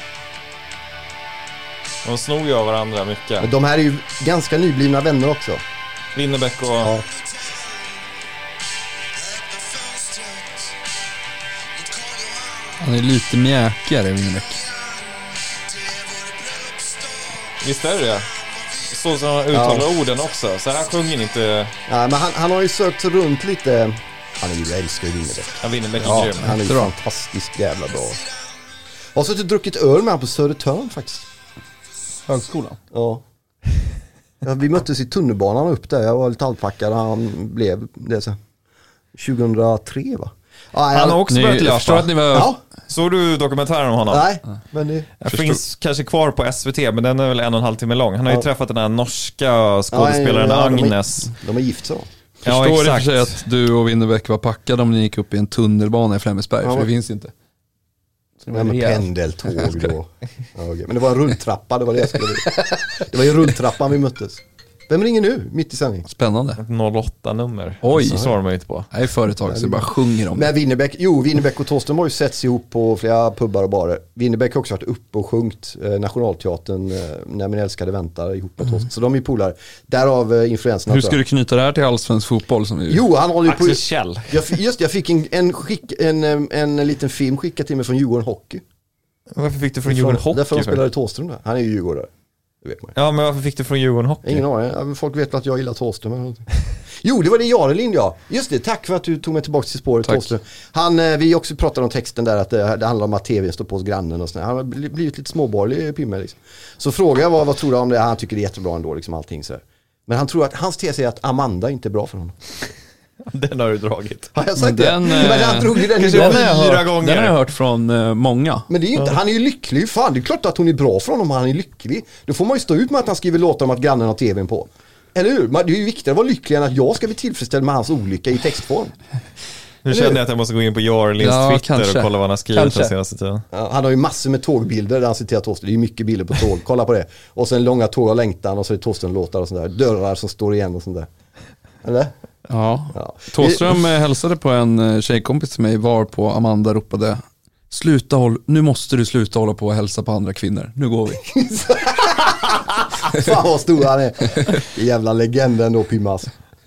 De snor ju av varandra mycket. Men de här är ju ganska nyblivna vänner också. Winnerbäck och... Ja. Han är lite mjäkigare, Winnerbäck. Visst är det det? Så som han uttalar ja. orden också. Så han sjunger inte... Nej, men han, han har ju sökt runt lite... Han är ju, jag älskar ju Winnerbäck. Ja, Winnerbäck är ja, grym. Han är ju fantastiskt jävla bra. Jag har suttit och druckit öl med han på Södertörn faktiskt. Högskolan? Ja. Ja, vi möttes i tunnelbanan upp där. Jag var lite halvpackad och han blev det så. tjugohundratre va? Ja, han har också ni, börjat löpa. Att ni var... Ja. Såg du dokumentären om honom? Nej, men det... Jag finns kanske kvar på S V T, men den är väl en och en halv timme lång. Han har ju ja. träffat den här norska skådespelaren ja, ja, ja, Agnes. De är, de är gift så. Förstår ja, exakt. Det för sig att du och Winnerbäck var packade om ni gick upp i en tunnelbana i Flemingsberg, ja, för det finns inte. Så det med pendeltåg då. Ja, okay. Men det var en rulltrappa, det var det jag skulle Det var ju rulltrappan vi möttes. Vem ringer nu, mitt i sändning? Spännande. noll åtta-nummer. Oj. Så svarar man inte på. Det är företag så bara sjunger om det. Men Winnerbäck, jo, Winnerbäck och Thåström har ju setts ihop på flera pubbar och barer. Winnerbäck har också varit uppe och sjungt eh, Nationalteatern eh, När min älskade väntar ihop med Thåström. Mm. Så de är polare. Därav eh, influenserna. Hur ska du knyta det här till allsvensk fotboll? Som vi... Jo, han håller ju på... Axel Kjell. Jag, just jag fick en, en, skick, en, en, en liten film skickad till mig från Djurgården Hockey. Varför fick du från Djurgården Hockey? Därför de spelade Thåström där. Han är ju Djurgårdare. Det vet man. Ja, men varför fick du från Djurgården Hockey? Ingen aning. Folk vet att jag gillar Thåström. Jo, det var det Jarelind, ja. Just det, tack för att du tog mig tillbaka till spåret, Thåström. Han, vi också pratade om texten där, att det, det handlar om att tvn står på hos grannen och sådär. Han har blivit lite småborgerlig pimme liksom. Så frågade jag vad, vad tror du om det? Han tycker det är jättebra ändå, liksom allting så här. Men han tror att, hans tes är att Amanda inte är bra för honom. Den har du dragit. Har jag sagt den, det? Men han drog ju den, den, den, har fyra hört, gånger. Den har jag hört från uh, många. Men det är ju inte, han är ju lycklig. Fan, det är klart att hon är bra för honom om han är lycklig. Då får man ju stå ut med att han skriver låtar om att grannen har tvn på. Eller hur? Det är ju viktigare att vara lycklig än att jag ska bli tillfredsställd med hans olycka i textform. Nu känner jag att jag måste gå in på Jarlins ja, Twitter kanske. och kolla vad han har skrivit kanske. den senaste tiden. Ja, han har ju massor med tågbilder där han citerar Thåström. Det är ju mycket bilder på tåg. Kolla på det. Och sen långa tåg och längtan och så är det Thåström-låtar och sånt där. Dörrar som står igen och sånt där. Eller? Ja. Ja. Thåström hälsade på en tjejkompis till mig var på Amanda ropade: sluta håll, nu måste du sluta hålla på och hälsa på andra kvinnor. Nu går vi. Fan vad stor han är. Jävla legenden då, Pimmas.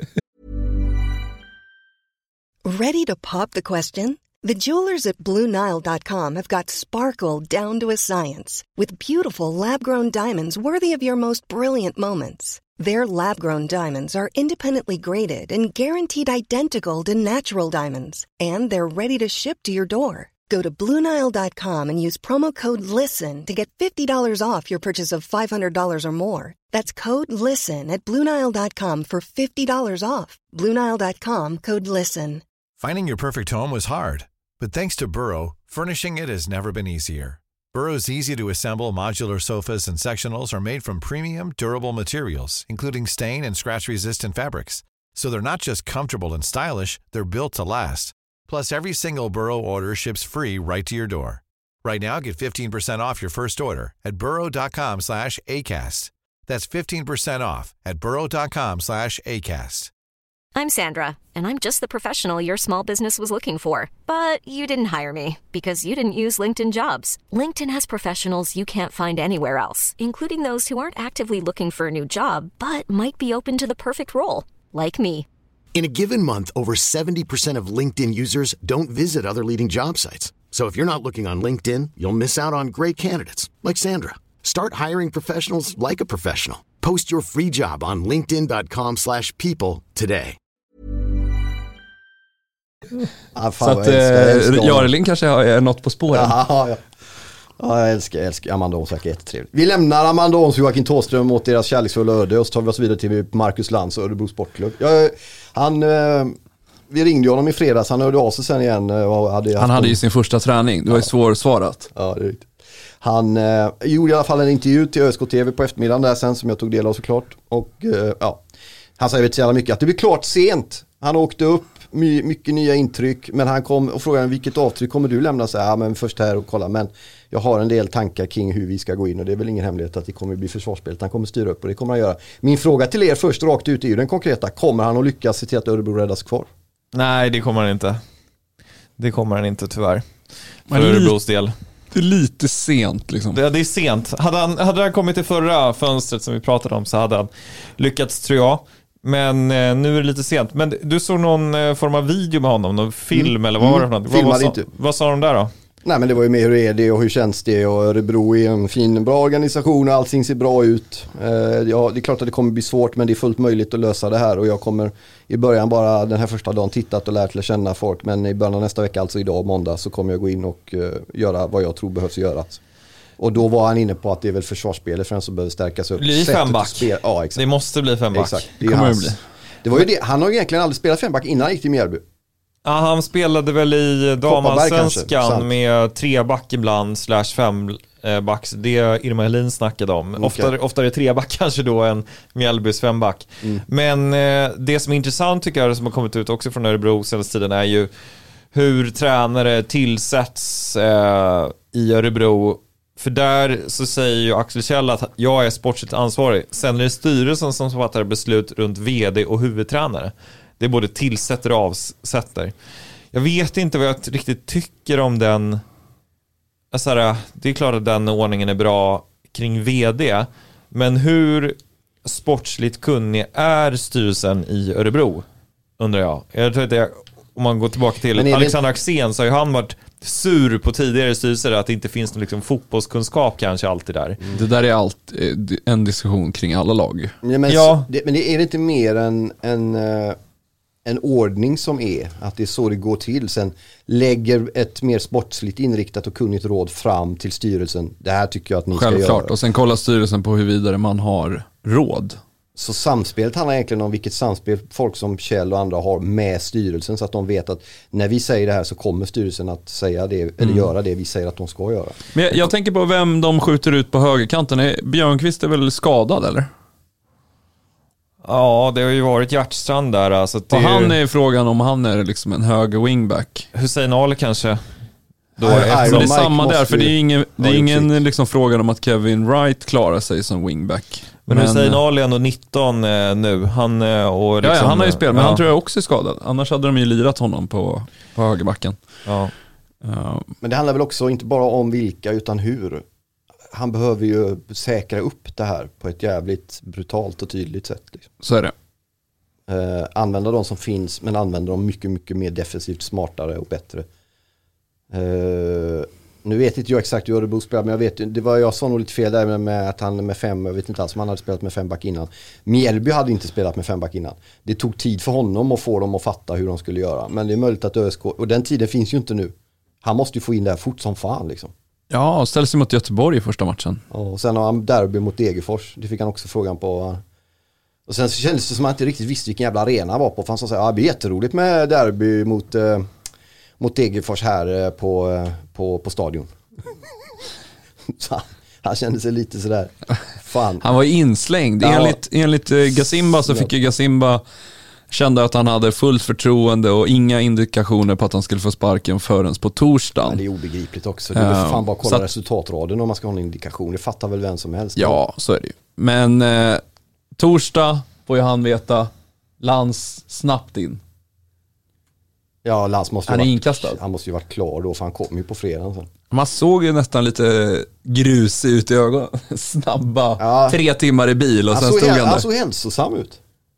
Ready to pop the question? The jewelers at Blue Nile dot com have got sparkle down to a science with beautiful lab-grown diamonds worthy of your most brilliant moments. Their lab-grown diamonds are independently graded and guaranteed identical to natural diamonds, and they're ready to ship to your door. Go to Blue Nile dot com and use promo code LISTEN to get fifty dollars off your purchase of five hundred dollars or more. That's code LISTEN at Blue Nile dot com for fifty dollars off. Blue Nile dot com, code LISTEN. Finding your perfect home was hard, but thanks to Burrow, furnishing it has never been easier. Burrow's easy-to-assemble modular sofas and sectionals are made from premium, durable materials, including stain and scratch-resistant fabrics. So they're not just comfortable and stylish, they're built to last. Plus, every single Burrow order ships free right to your door. Right now, get fifteen percent off your first order at burrow dot com slash acast. That's fifteen percent off at burrow dot com slash acast. I'm Sandra, and I'm just the professional your small business was looking for. But you didn't hire me because you didn't use LinkedIn Jobs. LinkedIn has professionals you can't find anywhere else, including those who aren't actively looking for a new job, but might be open to the perfect role, like me. In a given month, over seventy percent of LinkedIn users don't visit other leading job sites. So if you're not looking on LinkedIn, you'll miss out on great candidates like Sandra. Start hiring professionals like a professional. Post your free job on linkedin dot com slash people today. Ah, fan, så att eh, Jarelin kanske är något på spåren. Ja, ja. Ja, jag älskar, jag älskar Amanda Åhns, verkar jättetrevligt. Vi lämnar Amanda Åhns och Joakim Thåström åt deras kärleksfulla öde och så tar vi oss vidare till Marcus Lantz och Örebro Sportklubb. Jag, han, eh, vi ringde honom i fredags, han hörde av sig sen igen. Och hade han hade ju sin första träning, det var ju ja. svårsvarat. Ja, det är riktigt. Han eh, gjorde i alla fall en intervju till ÖSK T V på eftermiddagen där sen som jag tog del av såklart. Och eh, ja, han säger inte så jävla mycket att det blir klart sent. Han åkte upp, my, mycket nya intryck, men han kom och frågade vilket avtryck kommer du lämna? Så ja, men först här och kolla, men jag har en del tankar kring hur vi ska gå in och det är väl ingen hemlighet att det kommer bli försvarsspelet. Han kommer styra upp och det kommer han göra. Min fråga till er först rakt ut är ju den konkreta. Kommer han att lyckas se till att Örebro räddas kvar? Nej, det kommer han inte. Det kommer han inte tyvärr. För Men Örebros del. Det är lite sent liksom. Det, det är sent. Hade han, hade han kommit till förra fönstret som vi pratade om så hade han lyckats tror jag. Men eh, nu är det lite sent. Men du såg någon eh, form av video med honom, någon film mm. eller vad var det för något? Vad, vad, sa, vad sa de där då? Nej, men det var ju mer hur är det och hur känns det och Örebro är en fin, bra organisation och allting ser bra ut. Eh, ja, det är klart att det kommer bli svårt men det är fullt möjligt att lösa det här och jag kommer i början bara den här första dagen tittat och lärt känna folk men i början av nästa vecka, alltså idag måndag, så kommer jag gå in och uh, göra vad jag tror behövs göras. Och då var han inne på att det är väl försvarsspelet för den som behöver stärkas upp. Blir femback. Ja, exakt. Det måste bli femback. Exakt. Det, är hans. Bli. det var ju det. Han har ju egentligen aldrig spelat femback innan han gick till Mjällby. Ja, han spelade väl i damallsvenskan med treback ibland slash fembacks. Det Irma Helin snackade om. Okay. Oftare, oftare treback kanske då än Mjällbys femback. Mm. Men eh, det som är intressant tycker jag som har kommit ut också från Örebro senaste tiden är ju hur tränare tillsätts eh, i Örebro. För där så säger ju Axel Kjell att jag är sportsligt ansvarig. Sen är det styrelsen som fattar beslut runt vd och huvudtränare. Det är både tillsätter och avsätter. Jag vet inte vad jag riktigt tycker om den. Alltså, det är klart att den ordningen är bra kring vd. Men hur sportsligt kunnig är styrelsen i Örebro? Undrar jag. Jag tror att det, om man går tillbaka till Alexander Axén så har ju han varit sur på tidigare styrelser att det inte finns någon liksom fotbollskunskap kanske alltid där. Mm. Det där är allt en diskussion kring alla lag. Ja, men, ja. Så, det, men det är inte mer än en... Uh... en ordning som är att det är så det går till. Sen lägger ett mer sportsligt inriktat och kunnigt råd fram till styrelsen. Det här tycker jag att ni Självklart. ska göra. Självklart. Och sen kollar styrelsen på hur vidare man har råd. Så samspelet handlar egentligen om vilket samspel folk som Kjell och andra har med styrelsen så att de vet att när vi säger det här så kommer styrelsen att säga det eller mm. göra det vi säger att de ska göra. Men jag, jag tänker på vem de skjuter ut på högerkanten. Björnqvist är väl skadad eller? Ja, det har ju varit Hjärtstrand där. Alltså det och han är ju... frågan om han är liksom en höger wingback. Hussein Ali kanske. Då aj, aj, det är samma där, för det är ingen, det är ingen liksom frågan om att Kevin Wright klarar sig som wingback. Men, men Hussein Ali är ändå nitton eh, nu. Han, eh, och liksom, ja, ja, han har ju spelat, men ja. han tror jag också är skadad. Annars hade de ju lirat honom på, på högerbacken. Ja. Uh. Men det handlar väl också inte bara om vilka utan hur. Han behöver ju säkra upp det här på ett jävligt brutalt och tydligt sätt. Liksom. Så är det. Uh, använda de som finns, men använda dem mycket, mycket mer defensivt, smartare och bättre. Uh, nu vet inte jag exakt hur Örebro spelar, men jag vet, det var, jag sa nog lite fel där med att han med fem, jag vet inte alls om han hade spelat med fem back innan. Mjällby hade inte spelat med fem back innan. Det tog tid för honom att få dem att fatta hur de skulle göra. Men det är möjligt att ÖSK, och den tiden finns ju inte nu. Han måste ju få in det här fort som fan liksom. Ja, och ställer sig mot Göteborg i första matchen. Och sen har han derby mot Degerfors. Det fick han också frågan på. Och sen så kändes det som att han inte riktigt visste vilken jävla arena han var på. För han sa så här, ja, det blir jätteroligt med derby mot, eh, mot Degerfors här eh, på, eh, på, på stadion. Så han, han kände sig lite sådär, fan. Han var inslängd. Ja. Enligt, enligt eh, Gazimba så fick ju Gazimba kände att han hade fullt förtroende och inga indikationer på att han skulle få sparken förrän på torsdagen. Men det är obegripligt också. Det är uh, fan bara kolla att, resultatraden om man ska ha en indikation. Det fattar väl vem som helst. Ja, så är det ju. Men eh, torsdag får ju han veta Lans snabbt in. Ja, Lans måste ju han är varit, inkastad. Han måste ju varit klar då, för han kom ju på fredagen sen. Man såg ju nästan lite grus ut i ögonen. Snabba, ja. tre timmar i bil och han sen såg, stod han där. Han såg hälsosam ut.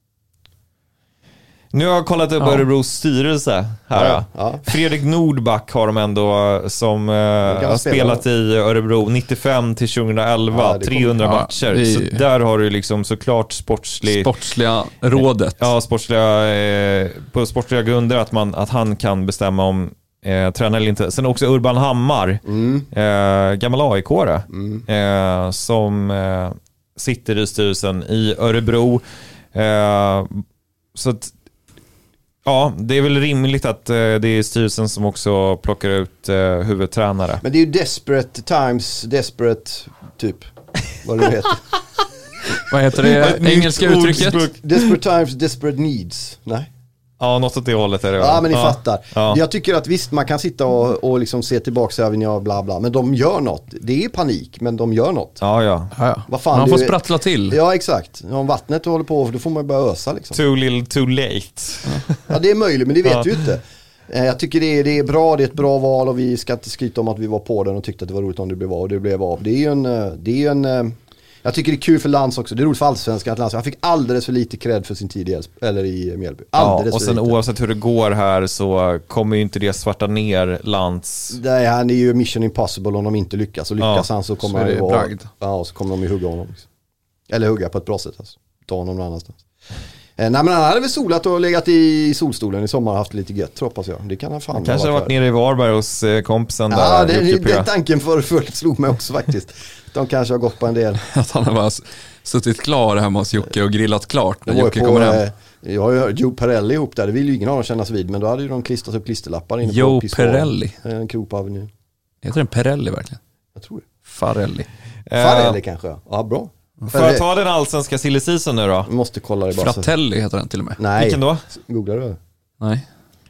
Nu har jag kollat upp ja. Örebros styrelse här. Ja, ja. Fredrik Nordback har de ändå som eh, har spelat i Örebro nittiofem till tjugoelva, ja, trehundra kom, matcher. Ja, det... Så där har du liksom såklart sportslig, sportsliga rådet. Ja, sportsliga, eh, på sportsliga grunder att, man, att han kan bestämma om eh, tränar eller inte. Sen också Urban Hammar, mm. eh, gammal A I K-are, mm. eh, som eh, sitter i styrelsen i Örebro. Eh, så att Ja, det är väl rimligt att eh, det är styrelsen som också plockar ut eh, huvudtränare. Men det är ju desperate times, desperate typ. Vad det heter. Vad heter det engelska uttrycket? Desperate times, desperate needs. Nej. Ja, något åt det hållet är det. Ja, men ni ja. fattar. Ja. Jag tycker att visst, man kan sitta och, och liksom se tillbaka över ja, bla bla. Men de gör något. Det är panik, men de gör något. Ja, ja. Ja, ja. Vad fan, Man får det- sprattla till. Ja, exakt. Om vattnet håller på, då får man börja ösa liksom. Too little, too late. Ja, det är möjligt, men det vet Ja. vi ju inte. Eh, Jag tycker det är, det är bra, det är ett bra val och vi ska inte skryta om att vi var på den och tyckte att det var roligt om det blev av och det blev av. Det är ju en, eh, det är ju en eh, jag tycker det är kul för Lantz också. Det är roligt för allsvenskan att Lantz, han fick alldeles för lite cred för sin tid i, Älvs- eller i Mjällby. Ja, Alldeles och för sen lite. oavsett hur det går här så kommer ju inte det svarta ner Lantz. Nej, han är ju mission impossible om de inte lyckas. Och lyckas Ja, han så kommer så är han ju det vara... bragd. Ja, och så kommer de ju hugga honom. Liksom. Eller hugga på ett bra sätt alltså. Ta honom någon annanstans. Eh, nej, men han hade väl solat och legat i solstolen i sommar och haft lite gött, hoppas jag. Det kan han fan Kanske har varit nere i Varberg hos eh, kompisen Ja, där. det, Jocke P. den tanken för fullt slog mig också faktiskt. De kanske har gått på en del. Att han har bara s- suttit klar hemma hos Jocke och grillat klart när De var Jocke ju kommer på, hem. eh, jag har ju Joe Perrelli ihop där, det vill ju ingen av dem kännas vid. Men då hade ju de klistrat upp klisterlappar inne Joe på pissoaren. Perrelli. En krok på Avenyn. Heter den Perrelli verkligen? Jag tror det. Farelli. Eh, Farrelli kanske, ja. Ja, bra. För att ta den allsvenska silly season nu då. Vi måste kolla det bara. så- Fratelli heter den till och med. Nej, Vilken då? googlar du? Nej.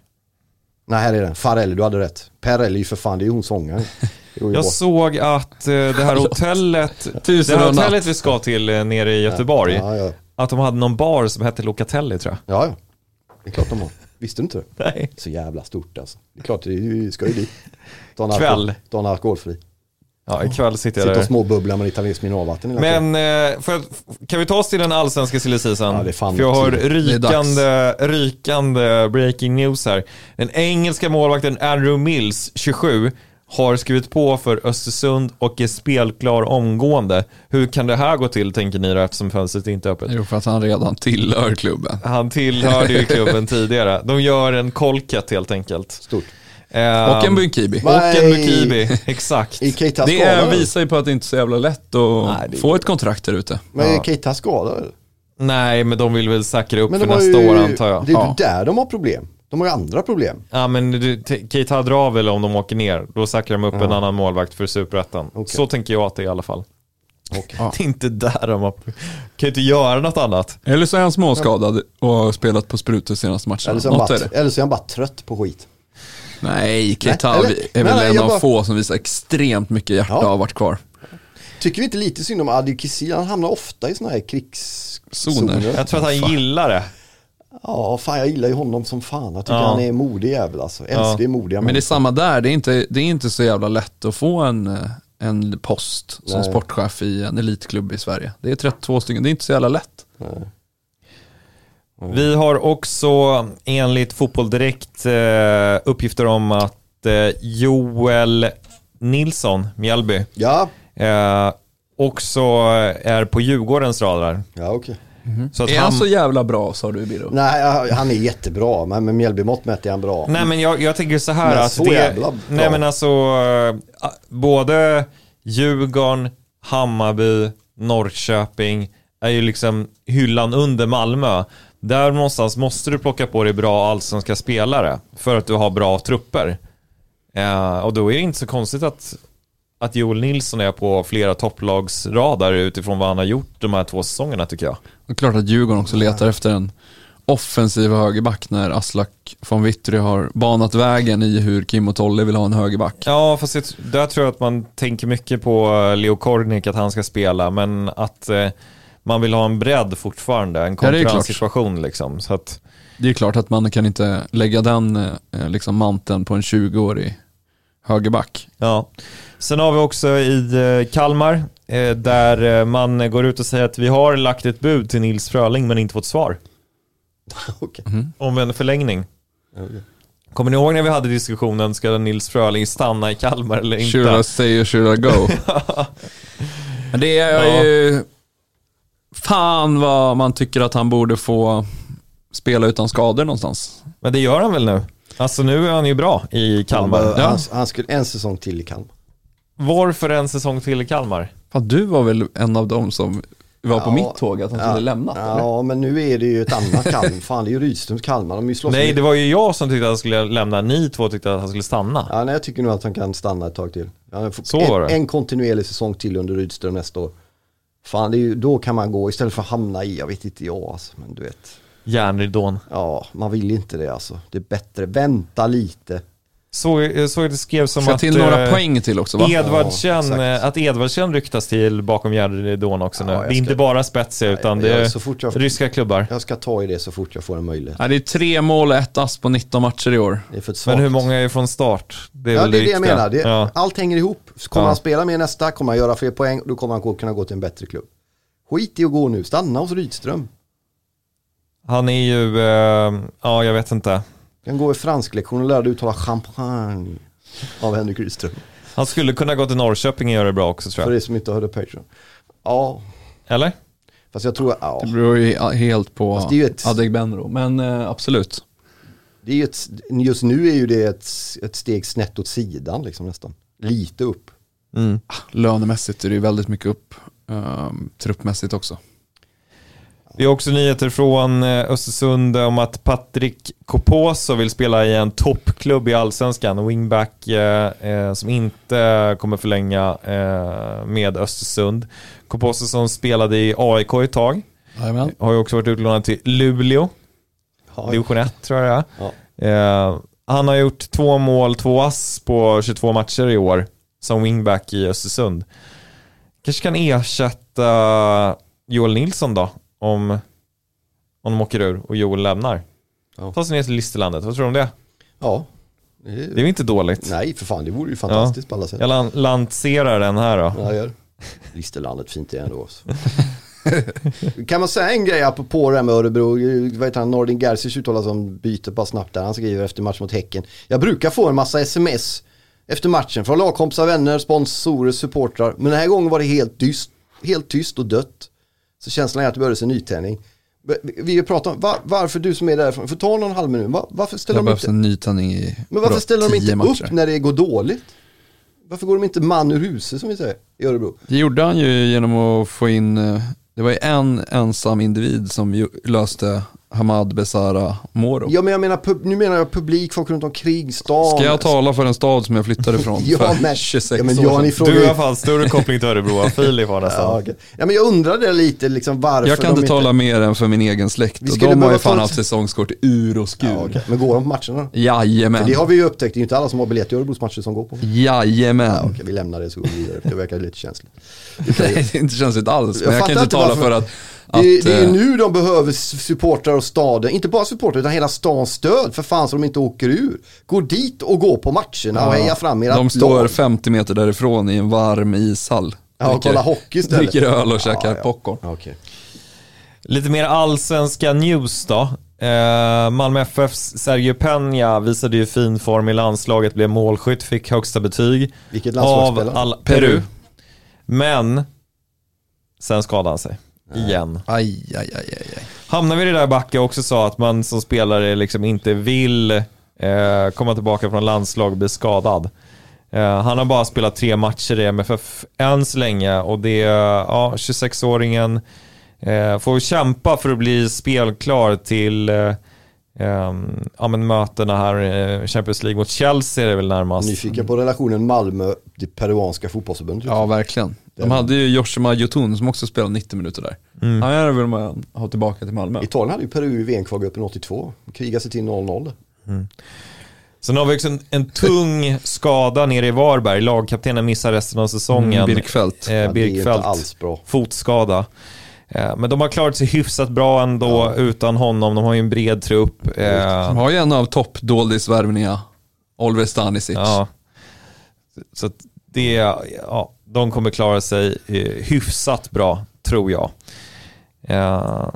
Nej, här är den. Farrelli, du hade rätt. Perrelli för fan, det är ju hon sångaren. Det går ju Jag bra. såg att eh, det här hotellet det Tusen här och natt. hotellet vi ska till eh, nere i Göteborg, Ja, ja. att de hade någon bar som hette Locatelli tror jag. Ja, ja. Det är klart de har. Visste du inte det? Nej. Så jävla stort alltså. Det är klart, det ska ju dit. Ta en, Kväll. alkohol, ta en alkoholfri. Ja, ikväll sitter jag Sitta och där. småbubbla med italiensk mineralvatten hela tiden. Men eh, för att, kan vi ta oss till den allsvenska silly season? Ja, det är fan för jag har tid. Det är dags. rykande, rykande breaking news här. Den engelska målvakten Andrew Mills, tjugosju, har skrivit på för Östersund och är spelklar omgående. Hur kan det här gå till, tänker ni då, eftersom fönstret inte är öppet? Jo, för att han redan tillhör klubben. Han tillhörde ju klubben tidigare. De gör en kolket helt enkelt. Stort. Eh, Och en Bunkibi. Och en Nej. Mukibi, exakt. I Keita Det skadad? är, visar ju på att det inte är så jävla lätt att Nej, det är få ett kontrakt där ute. Men är Keita skadad eller? Nej, men de vill väl säkra upp Men för de har nästa ju, år antar jag. det är ju Ja. där de har problem. De har ju andra problem. Ja, men du, t- Keita drar väl om de åker ner. Då säkrar de upp en annan målvakt för Superettan. Okej. Så tänker jag att det är i alla fall. Okay. Ja. Det är inte där de har... Kan ju inte göra något annat. Eller så är han småskadad och har spelat på sprutor senaste matchen. Eller, så är han Något är bara, det. eller så är han bara trött på skit. Nej, Keita Nej, eller- är väl nej, en jag av bara- få som visar extremt mycket hjärta Ja. och har varit kvar. Tycker vi inte lite synd om Adi Kissi? Han hamnar ofta i såna här krigszoner. Zoner. Jag tror att han gillar det. Ja, fan jag gillar ju honom som fan. Jag tycker Ja. han är modig jävel alltså. Älskar Ja. ju modiga Men det är människor. samma där, det är inte, det är inte så jävla lätt att få en, eh, en post som Nej. sportchef i en elitklubb i Sverige. Det är trettiotvå stycken, det är inte så jävla lätt. Vi har också enligt Fotboll Direkt eh, uppgifter om att eh, Joel Nilsson, Mjällby, Ja, eh, också är på Djurgårdens radar. ja okej. Så att Är han... han så jävla bra, sa du Biro? Nej, han är jättebra. Men med Mjällby mått mätt är han bra. Nej, men jag, jag tänker så här Men att så det, jävla bra. nej men alltså äh, både Djurgården, Hammarby, Norrköping är ju liksom hyllan under Malmö. Där någonstans måste du plocka på dig bra allsvenska spelare för att du har bra trupper. Eh, och då är det inte så konstigt att att Joel Nilsson är på flera topplagsradar utifrån vad han har gjort de här två säsongerna, tycker jag. Det är klart att Djurgården också letar efter en offensiv högerback när Aslak von Witry har banat vägen i hur Kim och Tolle vill ha en högerback. Ja, fast jag, där tror jag att man tänker mycket på Leo Kornic, att han ska spela, men att eh, man vill ha en bredd fortfarande, en Ja, det är klart. konkurrenssituation liksom. Så att, Det är klart att man kan inte lägga den eh, liksom manteln på en tjugo-årig högerback. ja. Sen har vi också i eh, Kalmar, eh, där eh, man går ut och säger att vi har lagt ett bud till Nils Fröling men inte fått svar Okej. om en förlängning. Okej. Kommer ni ihåg när vi hade diskussionen, ska Nils Fröling stanna i Kalmar eller inte? Should I say or should I go? Men det är ju... Fan vad man tycker att han borde få spela utan skador någonstans. Men det gör han väl nu? Alltså nu är han ju bra i Kalmar. Han, Ja. han, han skulle en säsong till i Kalmar. Varför en säsong till i Kalmar? Fan, du var väl en av dem som var på Ja, mitt tåg att han ja, skulle lämna. Ja, men nu är det ju ett annat Kalmar. Fan, det är ju Rydströms Kalmar. De är ju slåss Nej, med... det var ju jag som tyckte att han skulle lämna. Ni två tyckte att han skulle stanna. Ja, nej, jag tycker nog att han kan stanna ett tag till. Ja, Så var en, det. en kontinuerlig säsong till under Rydström nästa år. Fan, det är ju, då kan man gå istället för att hamna i, jag vet inte jag alltså, men du vet. Järnridån. Ja, man vill inte det alltså. Det är bättre, vänta lite. Så, jag såg att det skrev som Ska att... till några eh, poäng till också, va? Edvardsen, Ja, exakt. eh, att Edvardsen ryktas till bakom järnridån också Ja, nu. jag Det är ska- inte bara spetsiga utan jag- det är så fort jag- ryska klubbar. Jag ska ta i det så fort jag får en möjlighet. Ja, det är tre mål och ett ass på nitton matcher i år. Det är för ett svagt. Men hur många är från start? Det är Ja, väl det är det jag viktiga. menar. Det, Ja. Allt hänger ihop. Kommer Ja. han spela med nästa, kommer han göra fler poäng, då kommer han gå, kunna gå till en bättre klubb. Skit i att gå nu, stanna hos Rydström. Han är ju, eh, ja jag vet inte. Kan gå i fransklektion och lära dig uttala champagne av Henrik Rydström. Han skulle kunna gå till Norrköping och göra det bra också tror För jag. det som inte hörde Patreon. Ja, Eller? fast jag tror, ja. Det beror ju helt på Fast det är ju ett- Adegbenro, men eh, absolut. Det är ju ett, just nu är ju det ett, ett steg snett åt sidan liksom nästan. Lite upp. Mm. Lönemässigt är det ju väldigt mycket upp, um, truppmässigt också. Vi har också nyheter från eh, Östersund om att Patrik Koposo vill spela i en toppklubb i Allsvenskan. Wingback eh, eh, som inte kommer förlänga eh, med Östersund. Koposo som spelade i A I K ett tag. Jajamän. Har ju också varit utlånad till Luleå. Ja, Division ett tror jag det ja. är. Eh, han har gjort två mål, två ass på tjugotvå matcher i år som wingback i Östersund. Kanske kan ersätta Joel Nilsson då om, om de åker ur och Joel lämnar. Ja. Ta sig ner till Listerlandet, vad tror du om det? Ja. Det är ju inte dåligt. Nej, för fan, det vore ju fantastiskt på alla sätt. Jag lan- lanserar den här då. Ja, gör. Listerlandet fint det ändå. Kan man säga en grej apropå det här med Örebro? Vad heter han? Nordin Gerzic uttalar som byter bara snabbt där. Han skriver efter match mot Häcken. Jag brukar få en massa sms efter matchen från lagkompisar, vänner, sponsorer, supportrar. Men den här gången var det helt tyst, helt tyst och dött. Så känslan är att det började en nytändning. Vi pratar om var, varför du som är därifrån, för ta någon halv minut. Var, varför ställer Det de behövs inte en nytändning i Men varför bra ställer de tio inte matcher. upp när det går dåligt? Varför går de inte man ur huset som vi säger i Örebro? Det gjorde han ju genom att få in, eh, det var ju en ensam individ som ju löste Hamad Besara Moro. Ja, men jag menar, pub, nu menar jag publik, folk runt omkring stan. Ska jag tala för en stad som jag flyttade ifrån Ja, för men- tjugosex ja, men år jag, sedan? ni frågar Du ju- har fan större koppling till Örebro än Filip har nästan. Ja, okay. Ja, men jag undrade lite liksom varför Jag kan de inte tala mer än för min egen släkt. Vi Och skulle de har behöva ju fan ta- haft säsongskort ur och skur. Ja, okay. Men går de på matcherna? Jajamän. För det har vi ju upptäckt, det är ju inte alla som har biljett i Örebros matcher som går på. Jajamän. Ja, okay, vi lämnar det så går vi vidare, det verkar lite känsligt. Nej, det är inte känsligt alls. Jag Men jag, kan fattar inte inte tala varför- för att... att Det, det är ju eh, nu de behöver supportrar och staden, inte bara supportrar utan hela stans stöd för fan så de inte åker ur. Gå dit och gå på matcherna och heja fram era de står lag. femtio meter därifrån i en varm ishall. Ja, och kolla hockey istället. Dricker öl och käkar Ja, ja. popcorn. Ja, okay. Lite mer allsvenska news då. Eh, Malmö F F:s Sergio Peña visade ju fin form i landslaget, blev målskytt, fick högsta betyg Vilket av landslagsspelare? all- Peru. Men sen skadade han sig igen. Aj, aj, aj, aj, aj. Hamnar vi i det där Backe också sa att man som spelare liksom inte vill eh, komma tillbaka från landslag och bli skadad. Eh, han har bara spelat tre matcher i M F F än så länge och det är ja, tjugosex-åringen eh, får kämpa för att bli spelklar till eh, eh, ja, men mötena här eh, Champions League mot Chelsea är det väl närmast. Nyfiken på relationen Malmö till peruanska fotbollsförbundet. Ja, verkligen. De hade ju Yoshima Yotun som också spelade nittio minuter där. Mm. Han gärna vill man ha tillbaka till Malmö. Italien hade ju Peru i V M-kvalgruppen åttiotvå. Krigar sig till noll noll. Sen har vi också en, en tung skada nere i Varberg. Lagkaptenen missar resten av säsongen. Mm, Birkfeldt. Eh, Ja, det är inte Birkfeldt. alls bra. Fotskada. Eh, men de har klarat sig hyfsat bra ändå utan honom. De har ju en bred trupp. De Eh, har ju en av toppdåldisvärvningarna, Oliver Stanisic. ja. Så att det, ja, de kommer klara sig eh, hyfsat bra, tror jag. Eh,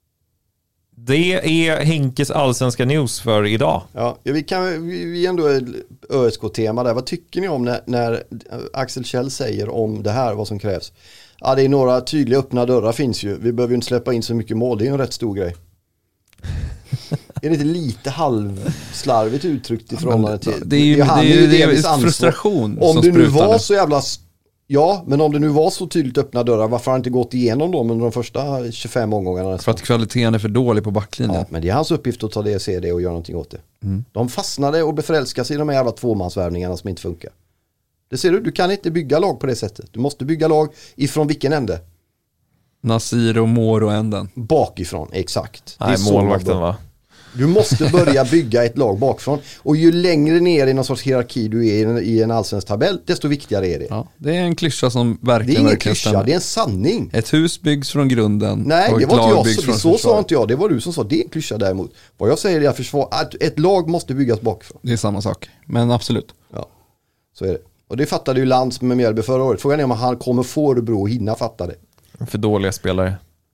det är Henkes allsvenska news för idag. Ja, vi kan vi, vi ändå är Ö S K-tema där. Vad tycker ni om när, när Axel Kjell säger om det här, vad som krävs? Ja, det är några tydliga öppna dörrar finns ju. Vi behöver ju inte släppa in så mycket mål. Det är ju en rätt stor grej. Är det inte lite halvslarvigt uttryckt i förhållande till det är ju- han det är ju- det är delvis ju ansvar. frustration Om som det nu sprutar var nu. så jävla Ja, men om det nu var så tydligt öppna dörrar, varför har han inte gått igenom dem under de första tjugofem omgångarna? För att kvaliteten är för dålig på backlinjen. Ja, men det är hans uppgift att ta det och se det och göra någonting åt det. Mm. De fastnade och beförälskade sig i de här jävla tvåmansvärvningarna som inte funkar. Det ser du, du kan inte bygga lag på det sättet. Du måste bygga lag ifrån vilken ände? Nasir och Moro-änden. Bakifrån, exakt. Nej, det är målvakten va? Du måste börja bygga ett lag bakifrån. Och ju längre ner i någon sorts hierarki du är i en, i en allsvensk tabell, desto viktigare är det. Ja, det är en klyscha som verkligen Det är ingen verkligen klyscha, stämmer. det är en sanning. Ett hus byggs från grunden. Nej, och det ett var inte lag jag. byggs Så, från så försvar. sa inte jag. Det var du som sa. Det är en klyscha däremot. Vad jag säger är att försvar, att ett lag måste byggas bakifrån. Det är samma sak, men absolut. Ja, så är det. Och det fattade ju Lands med Mjällby förra året. Frågan är om han kommer få Örebro och hinna fatta det. För dåliga spelare.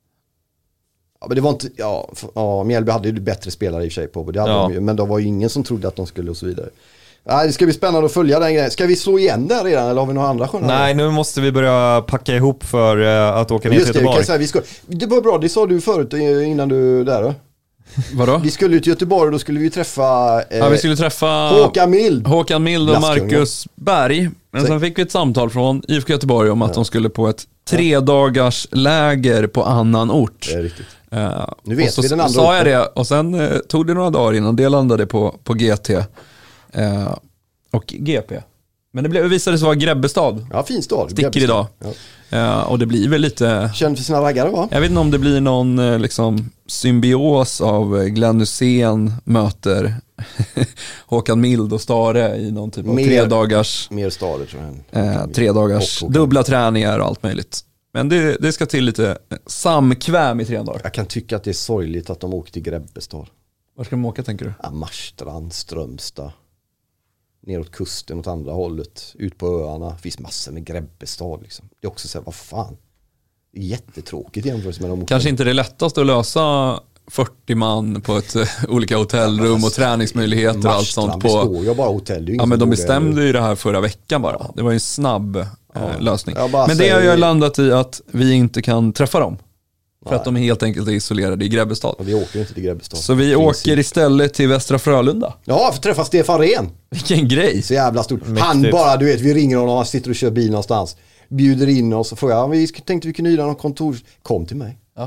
Ja, men det var inte, ja, för, ja Mjällby hade ju bättre spelare i och för sig på, det hade Ja. de ju, men det var ju ingen som trodde att de skulle och så vidare. Ja, det ska bli spännande att följa den grejen. Ska vi slå igen där redan eller har vi några andra sköna? Nej, nu måste vi börja packa ihop för uh, att åka ner Just till det, vi kan Göteborg. säga, vi ska, det var bra, det sa du förut innan du där då. Vadå? Vi skulle till Göteborg och då skulle vi träffa eh, Ja, vi skulle träffa Håkan Mild. Håkan Mild och Glasskungen. Marcus Berg. Men Så- sen fick vi ett samtal från I F K Göteborg om att de skulle på ett tre dagars läger på annan ort. Det är riktigt. Uh, Nu vet och så vi den andra sa jag orten. det och sen uh, tog det några dagar innan det landade på, på G T uh, och G P. Men det blev, visade sig vara Grebbestad. Ja, fin stad. Sticker idag. Ja. Uh, och det blir väl lite... Känd för sina raggare va? Jag vet inte om det blir någon uh, liksom, symbios av uh, Glenn Hussein möter Håkan Mild och Stare i någon typ av Mer- tre dagars, Mer stader tror jag. uh, tre dagars Och- och- dubbla träningar och allt möjligt. Men det, det ska till lite samkväm i tre dagar. Jag kan tycka att det är sorgligt att de åker till Grebbestad. Var ska de åka tänker du? Ja, Marstrand, Strömstad. Neråt kusten åt andra hållet. Ut på öarna. Det finns massor med Grebbestad liksom. Det är också så här, vad fan. Det är jättetråkigt jämfört med de åker. Kanske inte det lättaste att lösa fyrtio man på ett uh, olika hotellrum och träningsmöjligheter och allt sånt på... består ju bara hotell. Det är ingen Ja, men som de bor där. bestämde ju det här förra veckan bara. Det var ju en snabb eh, lösning. Jag bara Men det säger- har ju landat i att vi inte kan träffa dem. För Nej. att de är helt enkelt isolerade i Grebbestad. Och vi åker inte till Grebbestad. Så vi Finns åker inte. istället till Västra Frölunda. Ja, för att träffa Stefan Rehn. Vilken grej. Så jävla stort. Mäktigt. Han bara, du vet, vi ringer honom, han sitter och kör bil någonstans. Bjuder in oss och frågar, ja, vi tänkte vi kunde hyra någon kontor. Kom till mig. Ja.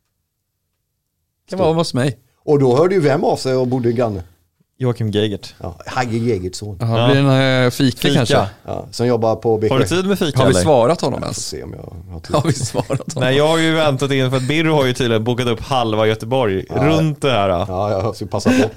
Det var hos mig. Och då hörde ju vem av sig och bodde granne. Joakim Geigert. Ja, Hagge Gegertsson. Jaha, Ja. blir det en eh, fika, Fika. kanske? Ja, som jobbar på B K. Har du tid med fika Har vi eller? svarat honom Jag får ens? se om jag har tid. Har vi svarat honom? Nej, jag har ju väntat in för att Birro har ju tydligen bokat upp halva Göteborg runt det här. Ja, jag ska passa på.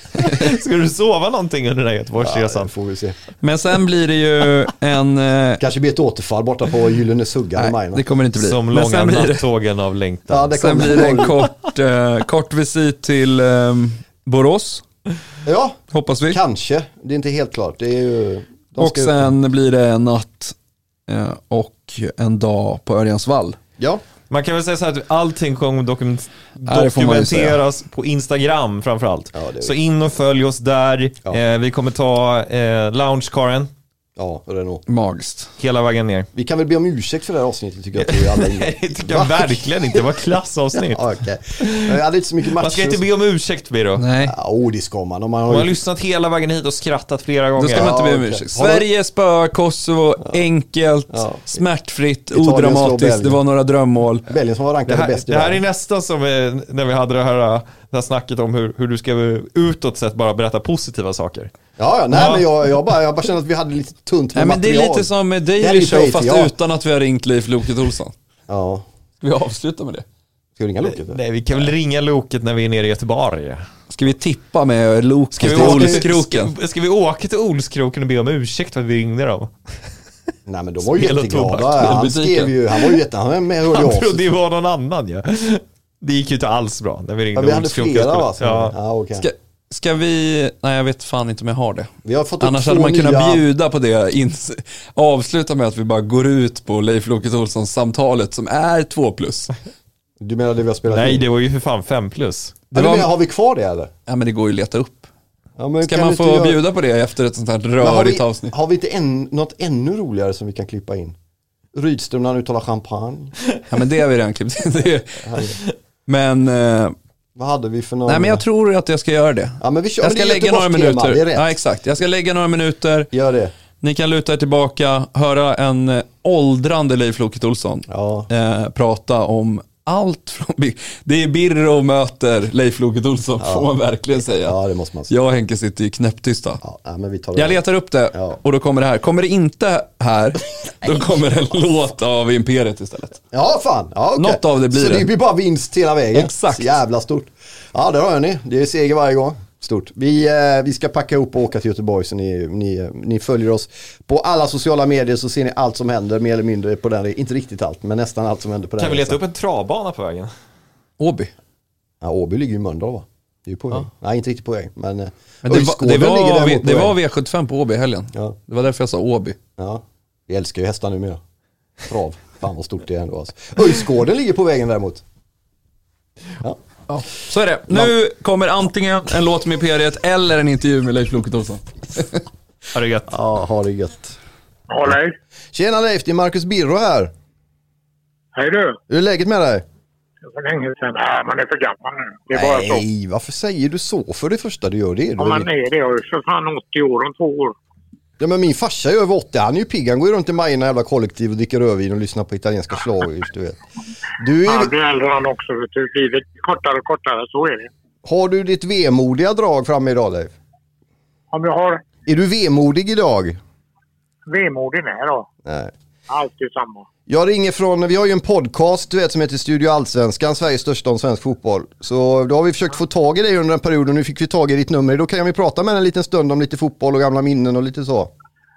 Ska du sova någonting under den här Ja, Göteborgsresan? det får vi se. Men sen blir det ju en... eh, Kanske blir ett återfall borta på Gyllene Suggan i Nej, Majorna. det kommer det inte bli. Som Men långa sen blir det, nattågen av längtan. Ja, det sen kommer- blir det en kort, eh, kort visit till eh, Borås, Ja, hoppas vi. kanske. Det är inte helt klart. Det är ju... de Och ska ut- sen blir det en natt eh, och en dag på Örjansvall. Ja, Man kan väl säga så här att allting kommer dokument- Ja, det får man ju dokumenteras på Instagram framförallt. Ja, det är så vi. in och följ oss där. Ja. Eh, vi kommer ta eh, loungekaren ja, det är nog. Magiskt. hela vägen ner. Vi kan väl be om ursäkt för det här avsnittet tycker jag. Att vi alla Nej, det tycker jag verkligen inte. Det var klassavsnitt. Ja, okej. Jag hade inte så mycket matcher. Man ska inte be om ursäkt, Birro. Nej, Ja, oh, det ska man. Om man Man har har ju... lyssnat hela vägen hit och skrattat flera gånger. då ska man inte be om okej. ursäkt. Har du- Sverige spöar Kosovo, enkelt, Ja. smärtfritt, Italien slår odramatiskt. Belgien. Det var några drömmål. Belgien som var Det rankade här, bäst i det här är världen. nästan som eh, när vi hade det här, det här snacket om hur, hur du ska utåt sett bara berätta positiva saker. Ja, ja, nej Ja. men jag, jag, bara, jag bara känner att vi hade lite tunt med Nej, men det är material. lite som med Det här är Daily lite Show bait, fast ja. utan att vi har ringt Leif Loket Olsson. Ja, Ska vi avsluta med det? ska vi ringa Loket? Nej, vi kan väl ringa Loket när vi är nere i Göteborg. Ska vi tippa med Loket Ska vi, till åka, Olskroken? ska, ska vi åka till Olskroken och be om ursäkt för att vi ringde dem? Nej men de var ju Spel och jätteglada. tobak, Han spelbutiken. skrev ju, han var ju jätte, han var med och hörde Han av sig. trodde det var någon annan, ja. Det gick ju inte alls bra när vi ringde Ja, vi hade Olskroken. flera va? Ja. Ja, okej. Ska, ska vi... Nej, jag vet fan inte om jag har det. Vi har fått upp Annars två hade man nya... kunnat bjuda på det. In, avsluta med att vi bara går ut på Leif Loket Olssons samtalet som är två plus. Du menar det vi har spelat Nej, in? det var ju för fan fem plus. Ja, Det var... var- Har vi kvar det eller? Ja, men det går ju att leta upp. Ja, men Ska kan man vi få inte göra- bjuda på det efter ett sånt här Men har rörigt vi, avsnitt? har vi inte en, något ännu roligare som vi kan klippa in? Rydström när han uttalar champagne. Ja, men det har vi redan klippt. Det- Men... Eh, Vad hade vi för någon? nej, men jag tror att jag ska göra det. Ja, men vi kör, Jag men ska det är lägga några Göteborgs tema, minuter. det är rätt. Ja, exakt. Jag ska lägga några minuter. Gör det. Ni kan luta er tillbaka, höra en eh, åldrande Leif Loket Olsson Ja. eh, prata om allt från... Det är Birro möter Leif Loket Olsson, ja. Får man verkligen säga. Ja, det måste man säga. Jag och Henke sitter ju knäpptysta. Ja, men vi tar det. Jag letar upp det, ja. Och då kommer det här. Kommer det inte här, då kommer en låt av Imperiet istället. Ja, fan. Ja, okay. Något av det blir Så det. det blir bara vinst hela vägen. Exakt. Så jävla stort. Ja, det har ni. Det är seger varje gång. Stort. Vi, eh, vi ska packa ihop och åka till Göteborg, så ni, ni, ni följer oss på alla sociala medier, så ser ni allt som händer mer eller mindre på den. Inte riktigt allt, men nästan allt som händer på den. Kan vi leta upp en travbana på vägen? Åby. Ja, Åby ligger ju i Mölndal, va? Det är ju på väg. Ja. Nej, inte riktigt på väg. Men, men det, var, det, var, vi, det var V sjuttiofem på Åby i helgen. Ja. Det var därför jag sa Åby. Ja, vi älskar ju hästar numera. Trav. Fan vad stort det är ändå. Alltså. Öjsgården ligger på vägen däremot. Ja. Ja, så är det. Nu kommer antingen en låt med Imperiet eller en intervju med Leif Loket Olsson. Ha det gött. Ja, ha det gött. Ja, Leif. Tjena Leif, det är Marcus Birro här. Hej du. Hur är läget med dig? Det var länge sedan. Nej, man är för gammal nu. Det är bara så. Nej, varför säger du så? För det första du gör det. Ja, man är det. Jag är för fan åttio år om två år. Ja, men min farsa är över åttio. Han är ju pigg. Han går ju runt i Majorna jävla kollektiv och dricker rödvin och lyssnar på italienska slag, du vet. Du är... Ja, det är äldre han också. Livet kortare och kortare, så är det. Har du ditt vemodiga drag framme idag, Leif? Om jag har... Är du vemodig idag? Vemodig, nej då. Nej. Alltid samma. Jag ringer från, vi har ju en podcast, du vet, som heter Studio Allsvenskan, Sveriges största om svensk fotboll. Så då har vi försökt få tag i dig under en period och nu fick vi tag i ditt nummer. Då kan vi prata med en liten stund om lite fotboll och gamla minnen och lite så.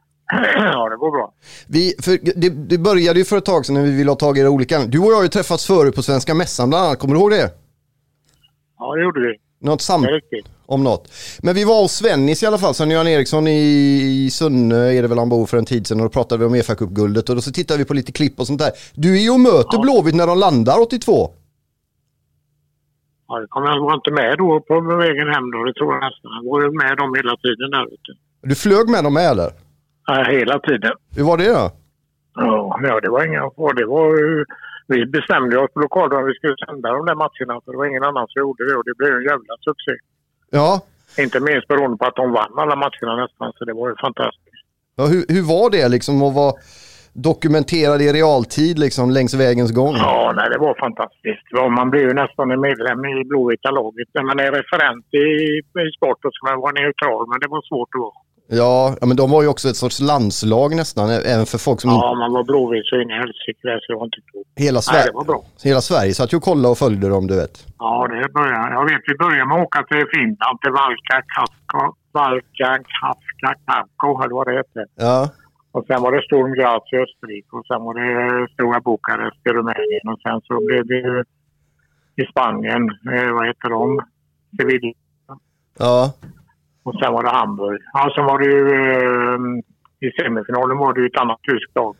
Ja, det går bra. Vi, för det, det började ju för ett tag sedan när vi ville ha tag i det olika. Du och jag har ju träffats förut på Svenska Mässan bland annat, kommer du ihåg det? Ja, det gjorde vi. Något sam- det är riktigt. Om något. Men vi var hos Svennis i alla fall, Sven-Göran Eriksson i, i Sunne är det väl han bor för en tid sedan, och då pratade vi om E F A-cupguldet och då så tittade vi på lite klipp och sånt där. Du är ju och möter ja. Blåvitt när de landar åttiotvå. Ja, det kommer jag var inte med då på vägen hem då, det tror jag nästan. Jag var ju med dem hela tiden där ute. Du flög med dem med eller? Ja, hela tiden. Hur var det då? Ja, det var inga det var ju... Vi bestämde oss på lokalradion att vi skulle sända de där matcherna, för det var ingen annan som gjorde det och det blev en jävla succé. Ja. Inte minst beroende på att de vann alla matcherna nästan, så det var ju fantastiskt. Ja, hur, hur var det liksom att vara dokumenterad i realtid liksom längs vägens gång? Ja, nej, det var fantastiskt. Ja, man blir ju nästan en medlem i blåvita laget. När man är referent i, i sport så ska man vara neutral, men det var svårt att vara. Ja, ja, men de var ju också ett sorts landslag nästan, även för folk som... Ja, man var blåvit så in i helsike, så det var inte klokt. Hela Sverige, nej, det var bra. Hela Sverige satt ju och kollade och följde dem, du vet. Ja, det började. Jag vet, vi började med att åka till Finland, till Valka, Kasko, Valka, Kaska, Kakko, eller vad det hette. Ja. Och sen var det Sturm Graz i Österrike och sen var det Stora Bukarest i Rumänien och sen så blev det i Spanien, eh, vad heter de? Sevilla. Ja. Och sen var det Hamburg. Ja, sen var det ju eh, i semifinalen var det ju ett annat tyskt lag.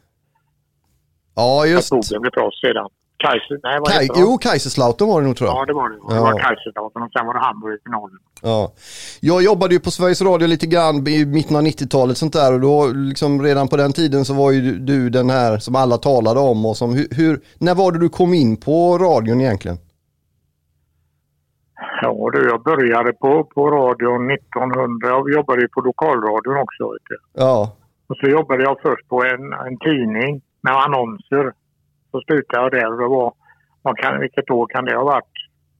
Ja, just. Jag tog det för oss sedan. Kaiser, nej, vad Kaj, heter de? Jo, Kaiserslautern var det nog, tror jag. Ja, det var det. Det ja. var Kaiserslautern och sen var det Hamburg i finalen. Ja. Jag jobbade ju på Sveriges Radio lite grann i mitten av nittiotalet sånt där, och då liksom redan på den tiden så var ju du den här som alla talade om och som hur, hur när var det du kom in på radion egentligen? Ja, du, jag började på, på radion nittonhundra. Jag jobbade ju på lokalradion också, vet du. Ja. Och så jobbade jag först på en, en tidning med annonser. Så slutade jag där och det var, man kan, vilket år kan det ha varit?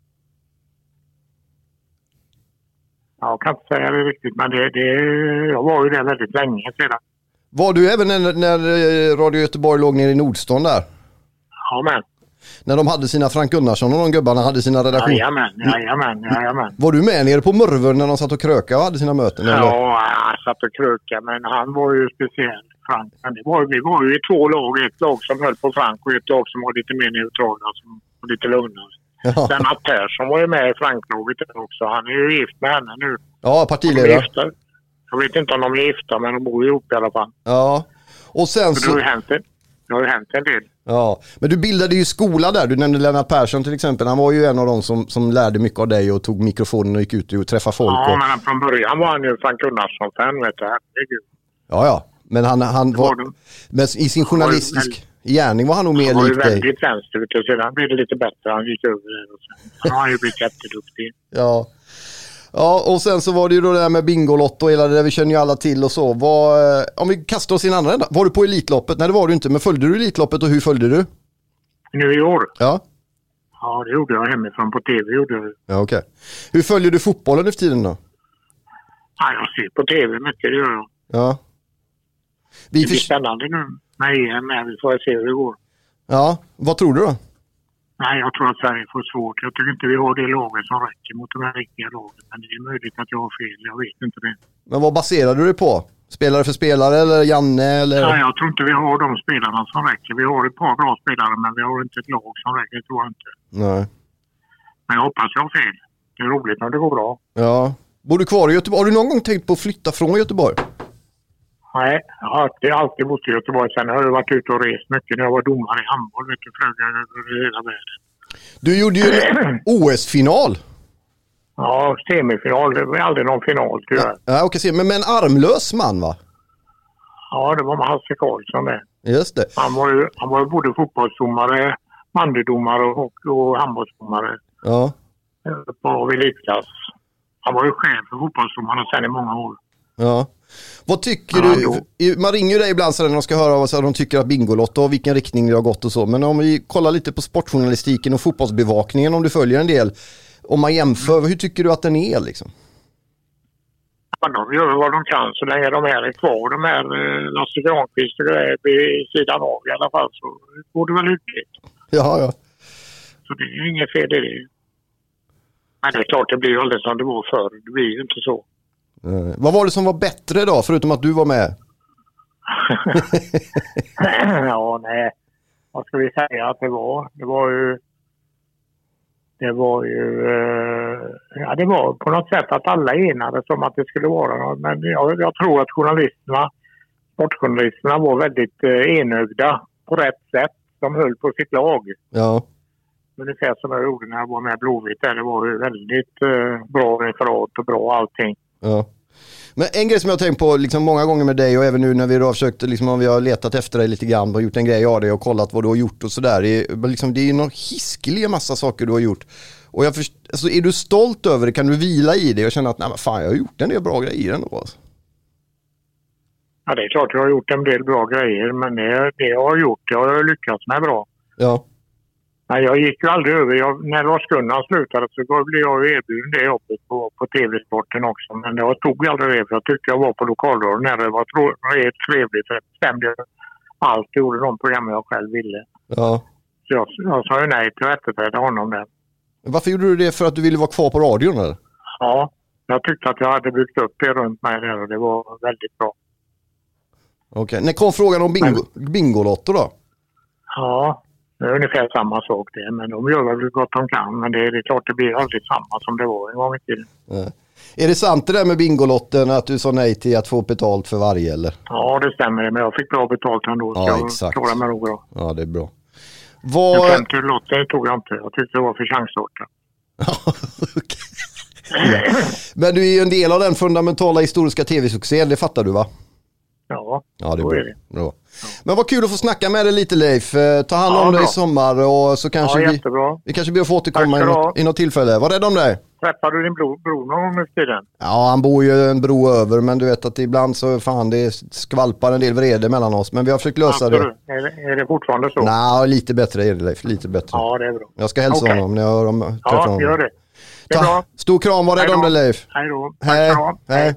Ja, jag kan inte säga det riktigt, men det, det, jag var ju där väldigt länge sedan. Var du även när, när Radio Göteborg låg nere i Nordstan där? Ja, men. När de hade sina Frank Gunnarsson och de gubbarna hade sina redaktioner. Jajamän, jajamän, jajamän. Var du med nere på Mörven när de satt och kröka och hade sina möten? Eller? Ja, han satt och kröka, men han var ju speciell, Frank. Men det var, vi var ju i två lag, ett lag som höll på Frank och ett lag som var lite mer neutrala, som var lite lugnare. Ja. Lennart Persson var ju med i Frank-laget också. Han är ju gift med henne nu. Ja, partiledare. Jag vet inte om de är gifta, men de bor ihop i alla fall. Ja, och sen så... Det har ju hänt en, det har ju hänt en del. Ja, men du bildade ju skola där. Du nämnde Lennart Persson till exempel. Han var ju en av dem som, som lärde mycket av dig och tog mikrofonen och gick ut och träffade folk. Ja, och... men från början var han ju Frank Gunnarsson-fan, vet du. Herregud. Ja, ja. Men han, han var... var men i sin journalistisk gärning var han nog mer lik dig. Han var ju väldigt vänster, sedan blev det lite bättre. Han gick över det och sen. Han har ju blivit jätteduktig. Ja. Ja, och sen så var det ju då det här med Bingolotto och hela det där, vi känner ju alla till och så. Var, om vi kastar oss i en andra ända, var du på Elitloppet? Nej, det var du inte, men följde du Elitloppet och hur följde du? Nu i år? Ja. Ja, det gjorde jag hemifrån på tv. Gjorde jag. Ja, okej. Okay. Hur följer du fotbollen efter tiden då? Ja, jag ser på tv mycket, det gör jag. Ja. Vi det blir för... spännande nu med E M, vi får se hur det går. Ja, vad tror du då? Nej, jag tror att Sverige får svårt. Jag tycker inte vi har det laget som räcker mot de här riktiga lagen. Men det är möjligt att jag har fel, jag vet inte det. Men vad baserar du det på? Spelare för spelare eller Janne eller? Nej, jag tror inte vi har de spelarna som räcker. Vi har ett par bra spelare men vi har inte ett lag som räcker, tror jag inte. Nej. Men jag hoppas jag har fel. Det är roligt när det går bra. Ja. Bor du kvar i Göteborg? Har du någon gång tänkt på att flytta från Göteborg? Nej, jag har alltid, alltid bott i Göteborg. Sen har jag varit ute och rest mycket när jag var domare i handboll. Vet du, flög över hela världen. Du gjorde ju en O S-final. Ja, semifinal. Det var aldrig någon final, tyvärr. Ja, okej, men med en armlös man, va? Ja, det var med Hasse Karlsson det. Just det. Han var ju, han var ju både fotbollsdomare, bandydomare och, och handbollsdomare. Ja. På elitklass. Han var ju chef för fotbollsdomarna sen i många år. Ja. Vad tycker ja, du? Man ringer ju dig ibland så när de ska höra vad de tycker att Bingolotto och vilken riktning det har gått och så. Men om vi kollar lite på sportjournalistiken och fotbollsbevakningen, om du följer en del, om man jämför, hur tycker du att den är liksom? Ja, de gör vad de kan så länge de är kvar. De här eh, Lasse Granqvist och det är vid sidan av i alla fall, så går det väl utligt. Ja, ja. Så det är inget fel i det. Men det är klart, det blir ju aldrig som det var förr. Det blir ju inte så. Eh, vad var det som var bättre då, förutom att du var med? Ja, nej. Vad ska vi säga att det var? Det var ju... Det var ju... Eh, ja, det var på något sätt att alla enades om att det skulle vara något. Men jag, jag tror att journalisterna, sportjournalisterna var väldigt eh, enögda på rätt sätt. De höll på sitt lag. Ja. Ungefär som jag gjorde när jag var med Blåvitt. Det var ju väldigt eh, bra referat och bra allting. Ja. Men en grej som jag har tänkt på liksom många gånger med dig och även nu när vi har försökt, liksom, om vi har letat efter dig lite grann och gjort en grej av dig och kollat vad du har gjort och sådär. Det är, liksom, det är ju någon hiskelig massa saker du har gjort. Och jag först, alltså, är du stolt över det? Kan du vila i det och känna att nej, men fan, jag har gjort en del bra grejer ändå? Alltså. Ja, det är klart jag har gjort en del bra grejer, men det, det jag har gjort, det har jag lyckats med bra. Ja. Nej, jag gick ju aldrig över. Jag, när Lars Gunnar slutade så blev jag erbjuden det jobbet på, på tv-sporten också. Men jag tog aldrig det för jag tyckte jag var på lokalradion när det var tro, trevligt. Jag bestämde allt, gjorde de program jag själv ville. Ja. Så jag, jag sa ju nej till att efterträda honom där. Varför gjorde du det? För att du ville vara kvar på radion eller? Ja, jag tyckte att jag hade byggt upp det runt mig där och det var väldigt bra. Okej, okay. När kom frågan om bingo, Bingolotto då? Ja, det är ungefär samma sak det. Men de gör väl gott de kan. Men det är, det är klart det blir aldrig samma som det var en gång i tiden. Ja. Är det sant det där med Bingolotten att du sa nej till att få betalt för varje eller? Ja, det stämmer. Men jag fick bra betalt ändå. Så ja, jag exakt. klarade mig nog bra. Ja, det är bra. Vad... Den femtio lotten tog jag inte. Jag tyckte det var för chanssorten. Ja. Men du är ju en del av den fundamentala historiska tv-succén, det fattar du va? Ja, ja det är, så bra. är det. Bra. Ja. Men vad kul att få snacka med dig lite Leif. Ta hand om ja, dig i sommar och så kanske ja, vi, vi kanske blir att få återkomma i något, i något tillfälle. Var rädd om dig. Träffar du din bror, bror någon gång i tiden? Ja, han bor ju en bro över men du vet att ibland så fan det skvalpar en del vrede mellan oss. Men vi har försökt lösa ja, det. Är, det. Är det fortfarande så? Nej, lite bättre är det Leif. Lite bättre. Ja, det är bra. Jag ska hälsa okay. honom när jag hör dem, träffar ja, honom. Ja, gör det. Det är bra. Stor kram, var rädd om dig Leif. Hej då. Hej. Hej.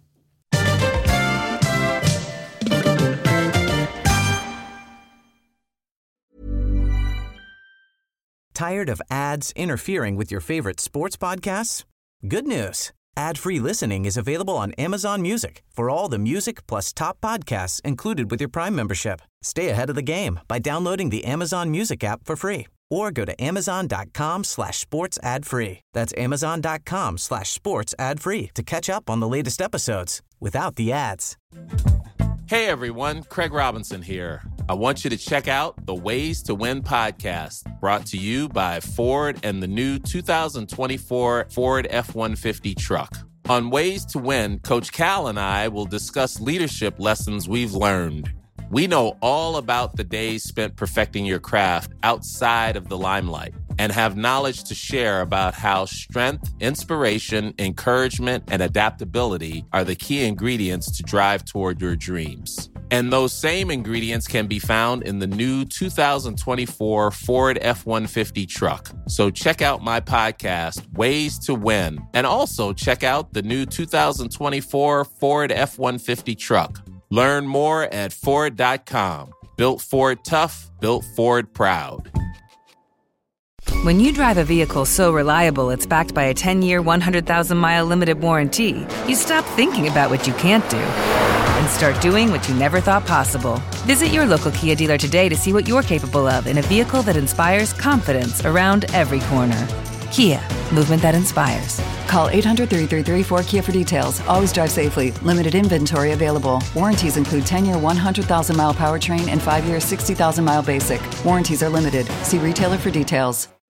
Tired of ads interfering with your favorite sports podcasts? Good news. Ad-free listening is available on Amazon Music for all the music plus top podcasts included with your Prime membership. Stay ahead of the game by downloading the Amazon Music app for free or go to amazon.com slash sports ad free. That's amazon.com slash sports ad free to catch up on the latest episodes without the ads. Hey everyone, Craig Robinson here. I want you to check out the Ways to Win podcast, brought to you by Ford and the new two thousand twenty-four Ford F one fifty truck. On Ways to Win, Coach Cal and I will discuss leadership lessons we've learned. We know all about the days spent perfecting your craft outside of the limelight. and have knowledge to share about how strength, inspiration, encouragement, and adaptability are the key ingredients to drive toward your dreams. And those same ingredients can be found in the new two thousand twenty-four Ford F one fifty truck. So check out my podcast, Ways to Win, and also check out the new two thousand twenty-four Ford F one fifty truck. Learn more at Ford dot com. Built Ford tough, built Ford proud. When you drive a vehicle so reliable it's backed by a ten-year, one hundred thousand mile limited warranty, you stop thinking about what you can't do and start doing what you never thought possible. Visit your local Kia dealer today to see what you're capable of in a vehicle that inspires confidence around every corner. Kia, movement that inspires. Call eight hundred, three three three, four K I A for details. Always drive safely. Limited inventory available. Warranties include ten-year, one hundred thousand mile powertrain and five-year, sixty thousand mile basic. Warranties are limited. See retailer for details.